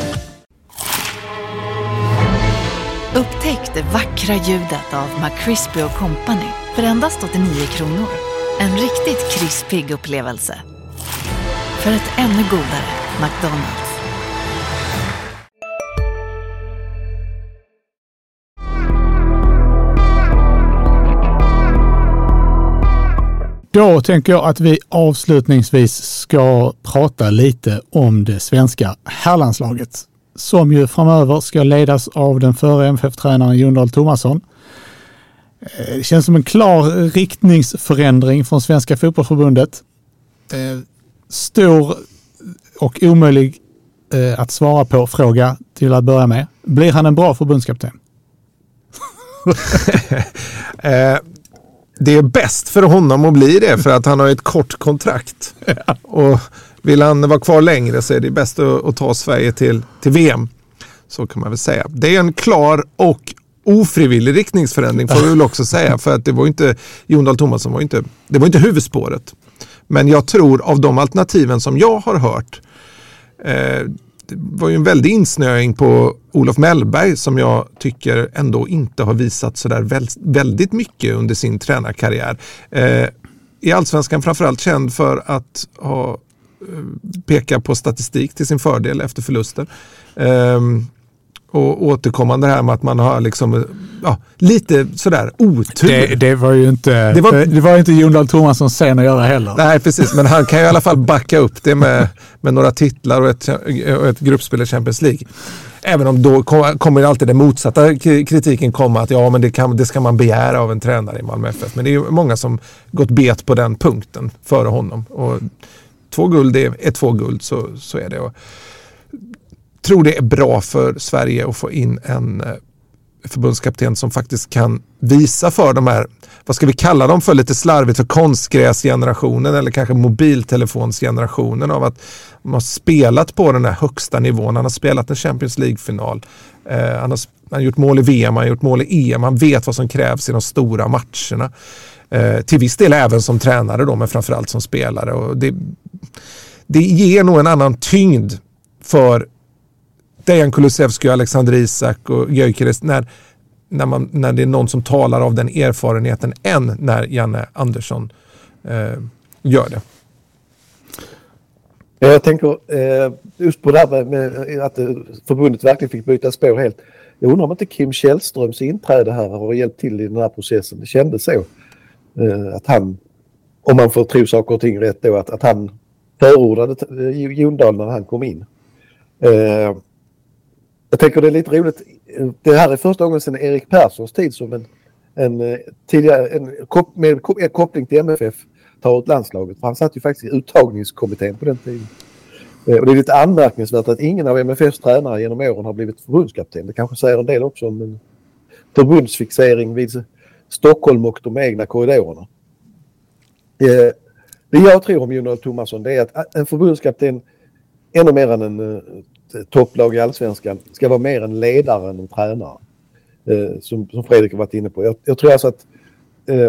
Upptäck det vackra ljudet av McCrispy och Company för endast åttionio kronor. En riktigt krispig upplevelse. För ett ännu godare McDonald's. Då tänker jag att vi avslutningsvis ska prata lite om det svenska herrlandslaget. Som ju framöver ska ledas av den förre M F F-tränaren Jon Dahl Tomasson. Det känns som en klar riktningsförändring från Svenska fotbollsförbundet. Stor och omöjlig att svara på fråga till att börja med. Blir han en bra förbundskapten? Det är bäst för honom att bli det för att han har ett kort kontrakt. Ja. Och vill han vara kvar längre så är det bäst att, att ta Sverige till, till V M. Så kan man väl säga. Det är en klar och ofrivillig riktningsförändring får vi väl också säga. För att det var inte, Jon Dahl Tomasson var inte, det var inte huvudspåret. Men jag tror av de alternativen som jag har hört, eh, det var ju en väldig insnöing på Olof Mellberg som jag tycker ändå inte har visat så där väldigt mycket under sin tränarkarriär. Eh, I Allsvenskan framförallt känd för att ha eh, peka på statistik till sin fördel efter förluster. Eh, och återkommande här med att man har liksom, ja, lite sådär otur. Det, det var ju inte det var, det var inte Jon Dahl Tomasson sen att göra heller. Nej, precis. Men han kan ju i alla fall backa upp det med, med några titlar och ett, och ett gruppspel i Champions League. Även om då kommer alltid den motsatta kritiken komma att ja, men det, kan, det ska man begära av en tränare i Malmö F F. Men det är ju många som gått bet på den punkten före honom. Och två guld är, är två guld, så, så är det. Och tror det är bra för Sverige att få in en förbundskapten som faktiskt kan visa för de här, vad ska vi kalla dem för, lite slarvigt, för konstgräsgenerationen eller kanske mobiltelefonsgenerationen, av att man har spelat på den här högsta nivån. Han har spelat en Champions League-final. Eh, han, har, han har gjort mål i V M, han har gjort mål i E M. Han vet vad som krävs i de stora matcherna. Eh, till viss del även som tränare då, men framförallt som spelare. Och det, det ger nog en annan tyngd för Dejan Kulusevski, Alexander Isak och Gyökeres när, när, man, när det är någon som talar av den erfarenheten än när Janne Andersson eh, gör det. Jag tänker eh, just på det här med att förbundet verkligen fick byta spår helt. Jag undrar om inte Kim Källströms inträde här har hjälpt till i den här processen. Det kändes så. Eh, att han, om man får tro saker och ting rätt då, att, att han förordade Jon Dahl när han kom in. Eh, Jag tänker det är lite roligt. Det här är första gången sedan Erik Perssons tid som en, en tidigare en, med en koppling till M F F tar ut landslaget. Han satt ju faktiskt i uttagningskommittén på den tiden. Och det är lite anmärkningsvärt att ingen av M F Fs tränare genom åren har blivit förbundskapten. Det kanske säger en del också om en förbundsfixering vid Stockholm och de egna korridorerna. Det jag tror om Jon Dahl Tomasson, det är att en förbundskapten ännu mer än en topplag i Allsvenskan ska vara mer en ledare än en tränare. Eh, som, som Fredrik har varit inne på. Jag, jag tror alltså att eh,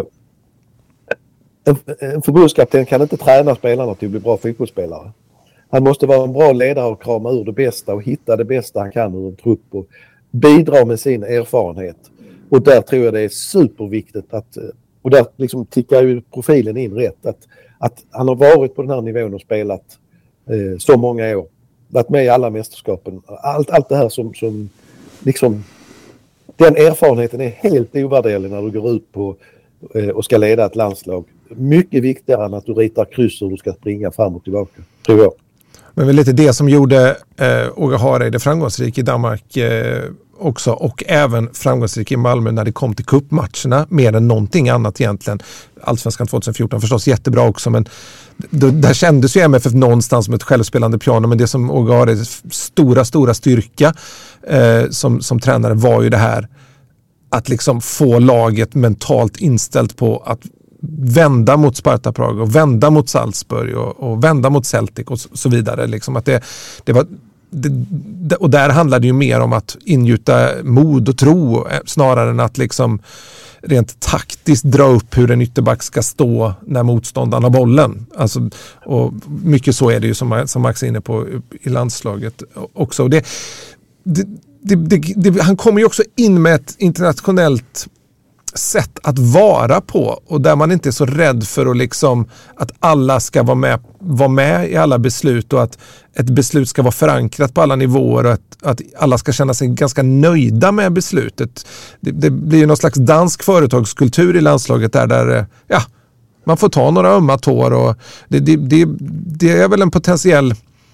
en, en förbundskapten kan inte träna spelarna till att bli bra fotbollsspelare. Han måste vara en bra ledare och krama ur det bästa och hitta det bästa han kan ur en trupp och bidra med sin erfarenhet. Och där tror jag det är superviktigt att, och där liksom tickar ju profilen in rätt, att, att han har varit på den här nivån och spelat eh, så många år. Varit med i alla mästerskapen. Allt, allt det här som, som liksom, den erfarenheten är helt ovärderlig när du går ut på eh, och ska leda ett landslag. Mycket viktigare än att du ritar kryss och du ska springa fram och tillbaka, tror jag. Men väl lite det som gjorde eh, Åge Hareide framgångsrik i Danmark eh, också, och även framgångsrik i Malmö när det kom till cupmatcherna mer än någonting annat egentligen. Allsvenskan tjugohundrafjorton förstås jättebra också, men d- där kändes ju M F F någonstans som ett självspelande piano, men det som Åge Hareides stora, stora styrka eh, som, som tränare var ju det här att liksom få laget mentalt inställt på att vända mot Sparta Prag och vända mot Salzburg och, och vända mot Celtic och så, så vidare. Liksom att det, det var, det, och där handlade det ju mer om att ingjuta mod och tro snarare än att liksom rent taktiskt dra upp hur en ytterback ska stå när motståndaren har bollen. Alltså, och mycket så är det ju som, som Max är inne på i landslaget också. Det, det, det, det, det, han kommer ju också in med ett internationellt sätt att vara på, och där man inte är så rädd för att, liksom, att alla ska vara med, vara med i alla beslut, och att ett beslut ska vara förankrat på alla nivåer, och att, att alla ska känna sig ganska nöjda med beslutet. Det, det blir ju någon slags dansk företagskultur i landslaget där, där ja, man får ta några ömma tår, och det, det, det, det är väl en potentiell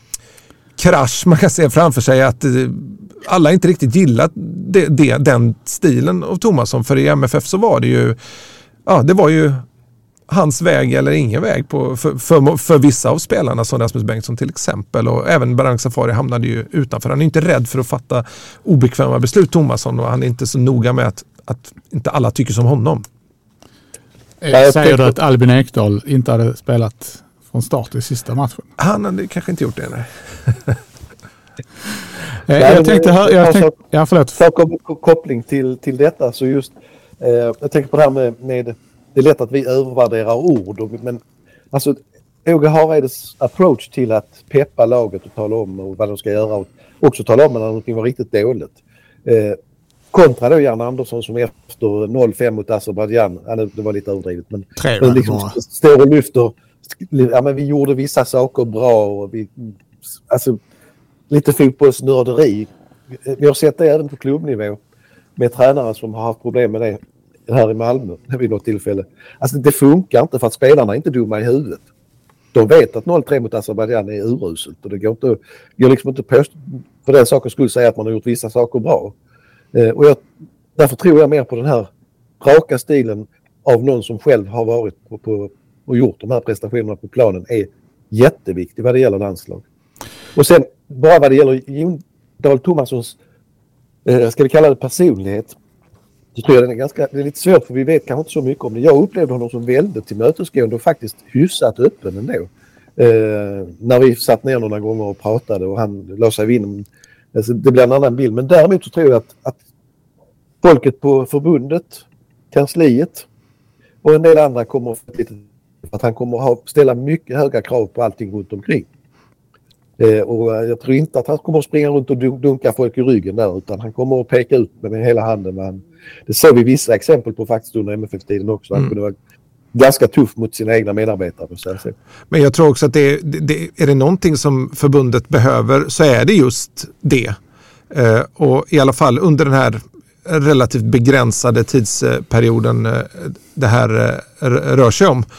krasch man kan se framför sig, att alla inte riktigt gillat det, det, den stilen av Tomasson. För i M F F så var det ju, ja, det var ju hans väg eller ingen väg på, för, för, för vissa av spelarna, som Rasmus Bengtsson till exempel, och även Barang Safari hamnade ju utanför. Han är inte rädd för att fatta obekväma beslut, Tomasson, och han är inte så noga med att, att inte alla tycker som honom. Säger du att Albin Ekdal inte hade spelat från start i sista matchen? Han hade kanske inte gjort det, nej. jag, jag tänkte här, jag tänkte, ja, förlåt. För koppling till, till detta, så just eh, jag tänker på det här med, med det är lätt att vi övervärderar ord, och, men alltså Åge Hareides approach till att peppa laget och tala om och vad de ska göra, och också tala om när någonting var riktigt dåligt. Eh, kontra då Jan Andersson som efter noll fem mot Azerbaijan, ja, det var lite överdrivet, men, men liksom står och lyfter, ja, men vi gjorde vissa saker bra, och vi, alltså lite fotbollsnörderi vi har sett det även på klubbnivå med tränare som har haft problem med det här i Malmö vid något tillfälle. Alltså det funkar inte för att spelarna är inte dumma i huvudet. De vet att noll tre mot Azerbaijan är uruselt och det går inte, går liksom inte på, för den saken skulle säga att man har gjort vissa saker bra. Eh, och jag, därför tror jag mer på den här raka stilen av någon som själv har varit på, på, och gjort de här prestationerna på planen är jätteviktig vad det gäller landslag. Och sen bara vad det gäller Jon Dahl Tomassons, eh, ska vi kalla det personlighet, så tror jag den är ganska, det är lite svårt för vi vet kanske inte så mycket om det. Jag upplevde honom som väldigt tillmötesgående och faktiskt hyfsat öppen ändå. Eh, när vi satt ner några gånger och pratade och han la sig in. Alltså, det blir en annan bild. Men däremot så tror jag att, att folket på förbundet, kansliet och en del andra kommer att han kommer att ha, ställa mycket höga krav på allting runt omkring. Eh, och jag tror inte att han kommer att springa runt och dunka folk i ryggen där, utan han kommer att peka ut med hela handen. Men det såg vi vissa exempel på faktiskt under M F F-tiden också. Han mm. kunde vara ganska tuff mot sina egna medarbetare. Så att säga. Men jag tror också att det, det, är det någonting som förbundet behöver så är det just det. Eh, och i alla fall under den här relativt begränsade tidsperioden eh, det här eh, rör sig om.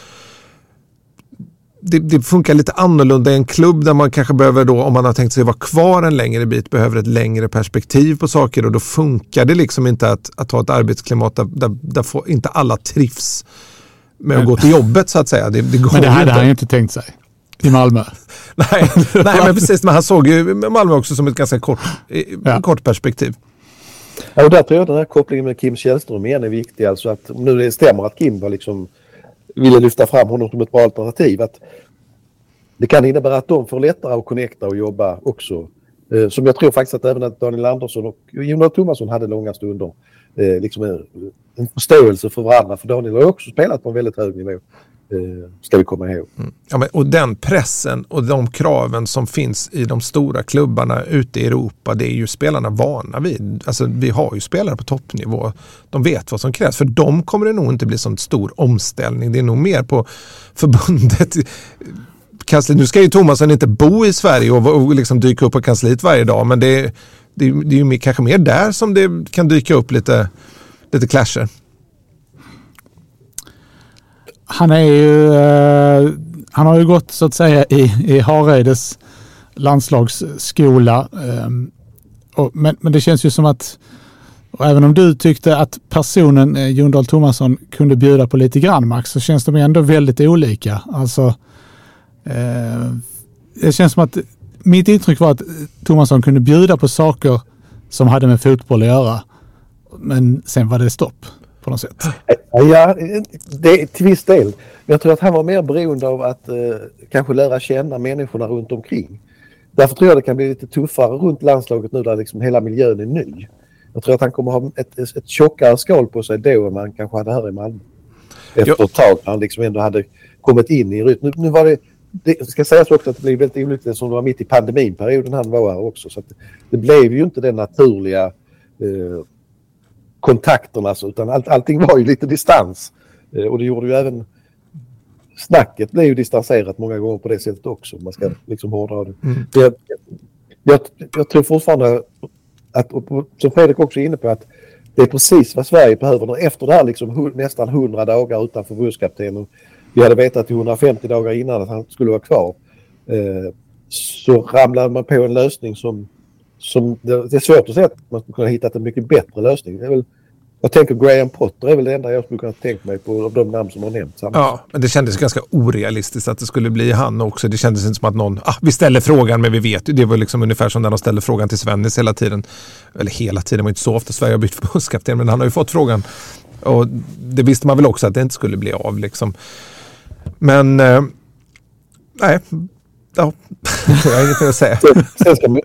Det, det funkar lite annorlunda i en klubb där man kanske behöver då, om man har tänkt sig vara kvar en längre bit, behöver ett längre perspektiv på saker och då funkar det liksom inte att, att ha ett arbetsklimat där, där, där får inte alla trivs med att gå till jobbet så att säga. Det, det går men det hade inte. Han ju inte tänkt sig i Malmö. nej, nej, men precis. Men han såg ju Malmö också som ett ganska kort, ja. kort perspektiv. Ja, och där tror jag den här kopplingen med Kim Källström igen är viktig. Alltså att nu det stämmer att Kim var liksom ville lyfta fram honom som ett bra alternativ. Att det kan innebära att de får lättare att connecta och jobba också. Eh, som jag tror faktiskt att även att Daniel Andersson och Jon Tomasson hade långa stunder. Eh, liksom en, en förståelse för varandra. För Daniel har också spelat på en väldigt hög nivå. Eh, ska vi komma ihåg. Mm. Ja, men, och den pressen och de kraven som finns i de stora klubbarna ute i Europa, det är ju spelarna vana vid. Alltså vi har ju spelare på toppnivå. De vet vad som krävs. För dem kommer det nog inte bli sån stor omställning. Det är nog mer på förbundet. Kansliet. Nu ska ju Tomasson inte bo i Sverige och, och liksom dyka upp på kansliet varje dag. Men det, det, det är ju kanske mer där som det kan dyka upp lite, lite clasher. Han är ju, eh, han har ju gått så att säga i, i Hareides landslagsskola. Eh, och, men, men det känns ju som att, och även om du tyckte att personen eh, Jon Dahl Tomasson kunde bjuda på lite grann, Max, så känns de ändå väldigt olika. Alltså, eh, det känns som att mitt intryck var att Tomasson kunde bjuda på saker som hade med fotboll att göra. Men sen var det stopp. På något sätt. Ja, det, till viss del. Jag tror att han var mer beroende av att eh, kanske lära känna människorna runt omkring. Därför tror jag det kan bli lite tuffare runt landslaget nu där liksom hela miljön är ny. Jag tror att han kommer ha ett, ett, ett tjockare skal på sig då än man kanske hade här i Malmö. Efter jo. ett tag när han liksom ändå hade kommit in i rytm. Nu, nu var det, det ska sägas också att det blev väldigt olyckligt som det var mitt i pandeminperioden han var här också. Så att det, det blev ju inte den naturliga eh, kontakterna, alltså, utan all, allting var ju lite distans. Eh, och det gjorde ju även snacket blev ju distanserat många gånger på det sättet också. Man ska liksom hårdra det. Mm. Jag, jag, jag tror fortfarande att, och som Fredrik också är inne på, att det är precis vad Sverige behöver. Efter det här liksom nästan hundra dagar utan förbundskapten. Vi hade vetat i hundrafemtio dagar innan att han skulle vara kvar. Eh, så ramlade man på en lösning som Som, det är svårt att säga att man skulle kunna hitta en mycket bättre lösning. Det är väl, jag tänker Graham Potter är väl det enda jag skulle kunna tänka mig på av de namn som har nämnts. Ja, men det kändes ganska orealistiskt att det skulle bli han också. Det kändes inte som att någon, ah, vi ställer frågan men vi vet ju. Det var liksom ungefär som när de ställde frågan till Svennis hela tiden. Eller hela tiden, det var inte så ofta Sverige har bytt förbundskapten, men han har ju fått frågan. Och det visste man väl också att det inte skulle bli av liksom. Men, eh, nej, ja, jag har inget att säga. Sen ska man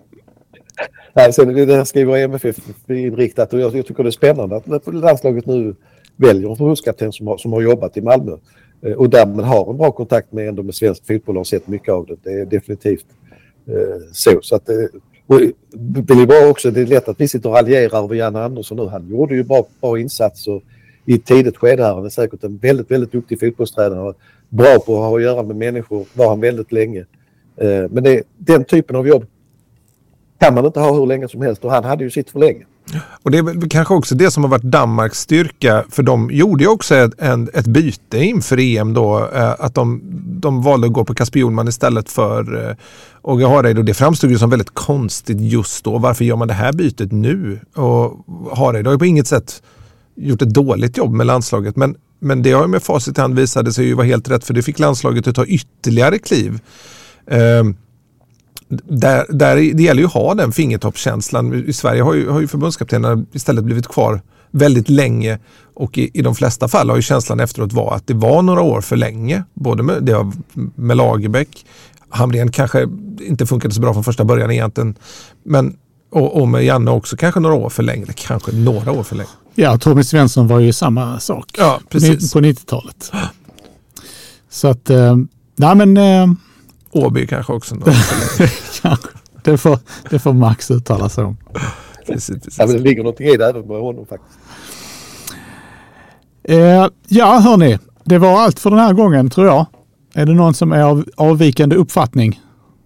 Nej, sen det här skriver M F F inriktat och jag, jag tycker det är spännande att landslaget nu väljer en förbundskapten som har, som har jobbat i Malmö eh, och därmed har en bra kontakt med ändå med svensk fotboll och har sett mycket av det. Det är definitivt eh, så. så att, eh, och det är bra också, det är lätt att vi sitter och raljerar över Jan Andersson nu. Han gjorde ju bra, bra insatser i ett tidigt skede här. Han är säkert en väldigt, väldigt duktig fotbollstränare. Bra på att ha att göra med människor, var han väldigt länge. Eh, men det, den typen av jobb kan man inte ha hur länge som helst och han hade ju sitt för länge. Och det är väl kanske också det som har varit Danmarks styrka, för de gjorde ju också ett, en, ett byte inför E M då, eh, att de, de valde att gå på Kasper Hjulmand istället för eh, Åge Hareide, och det framstod ju som väldigt konstigt just då. Varför gör man det här bytet nu? Och Hareide har ju på inget sätt gjort ett dåligt jobb med landslaget, men, men det har ju med facit i hand visade sig ju vara helt rätt, för det fick landslaget att ta ytterligare kliv. Eh, Där, där det gäller ju att ha den fingertoppskänslan. I Sverige har ju, har ju förbundskaptenerna istället blivit kvar väldigt länge, och i, i de flesta fall har ju känslan efteråt var att det var några år för länge. Både med, det var med Lagerbäck, Hamrén kanske inte funkade så bra från första början egentligen, men, och, och med Janne också kanske några år för länge, eller kanske några år för länge. Ja, Tommy Svensson var ju samma sak ja, precis. på nittiotalet. Så att, eh, nej men... Eh, Åby kanske också. det, får, det får Max uttala sig om. Precis, precis. Ja, men det ligger någonting i det även med honom faktiskt. Eh, ja, hörni. Det var allt för den här gången, tror jag. Är det någon som är av avvikande uppfattning?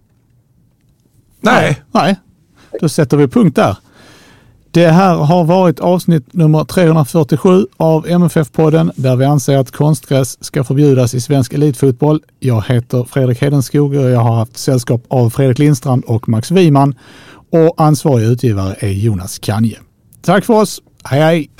Nej. Nej. Då sätter vi punkt där. Det här har varit avsnitt nummer trehundrafyrtiosju av M F F-podden, där vi anser att konstgräs ska förbjudas i svensk elitfotboll. Jag heter Fredrik Hedenskog och jag har haft sällskap av Fredrik Lindstrand och Max Wiman, och ansvarig utgivare är Jonas Kanje. Tack för oss. Hej hej!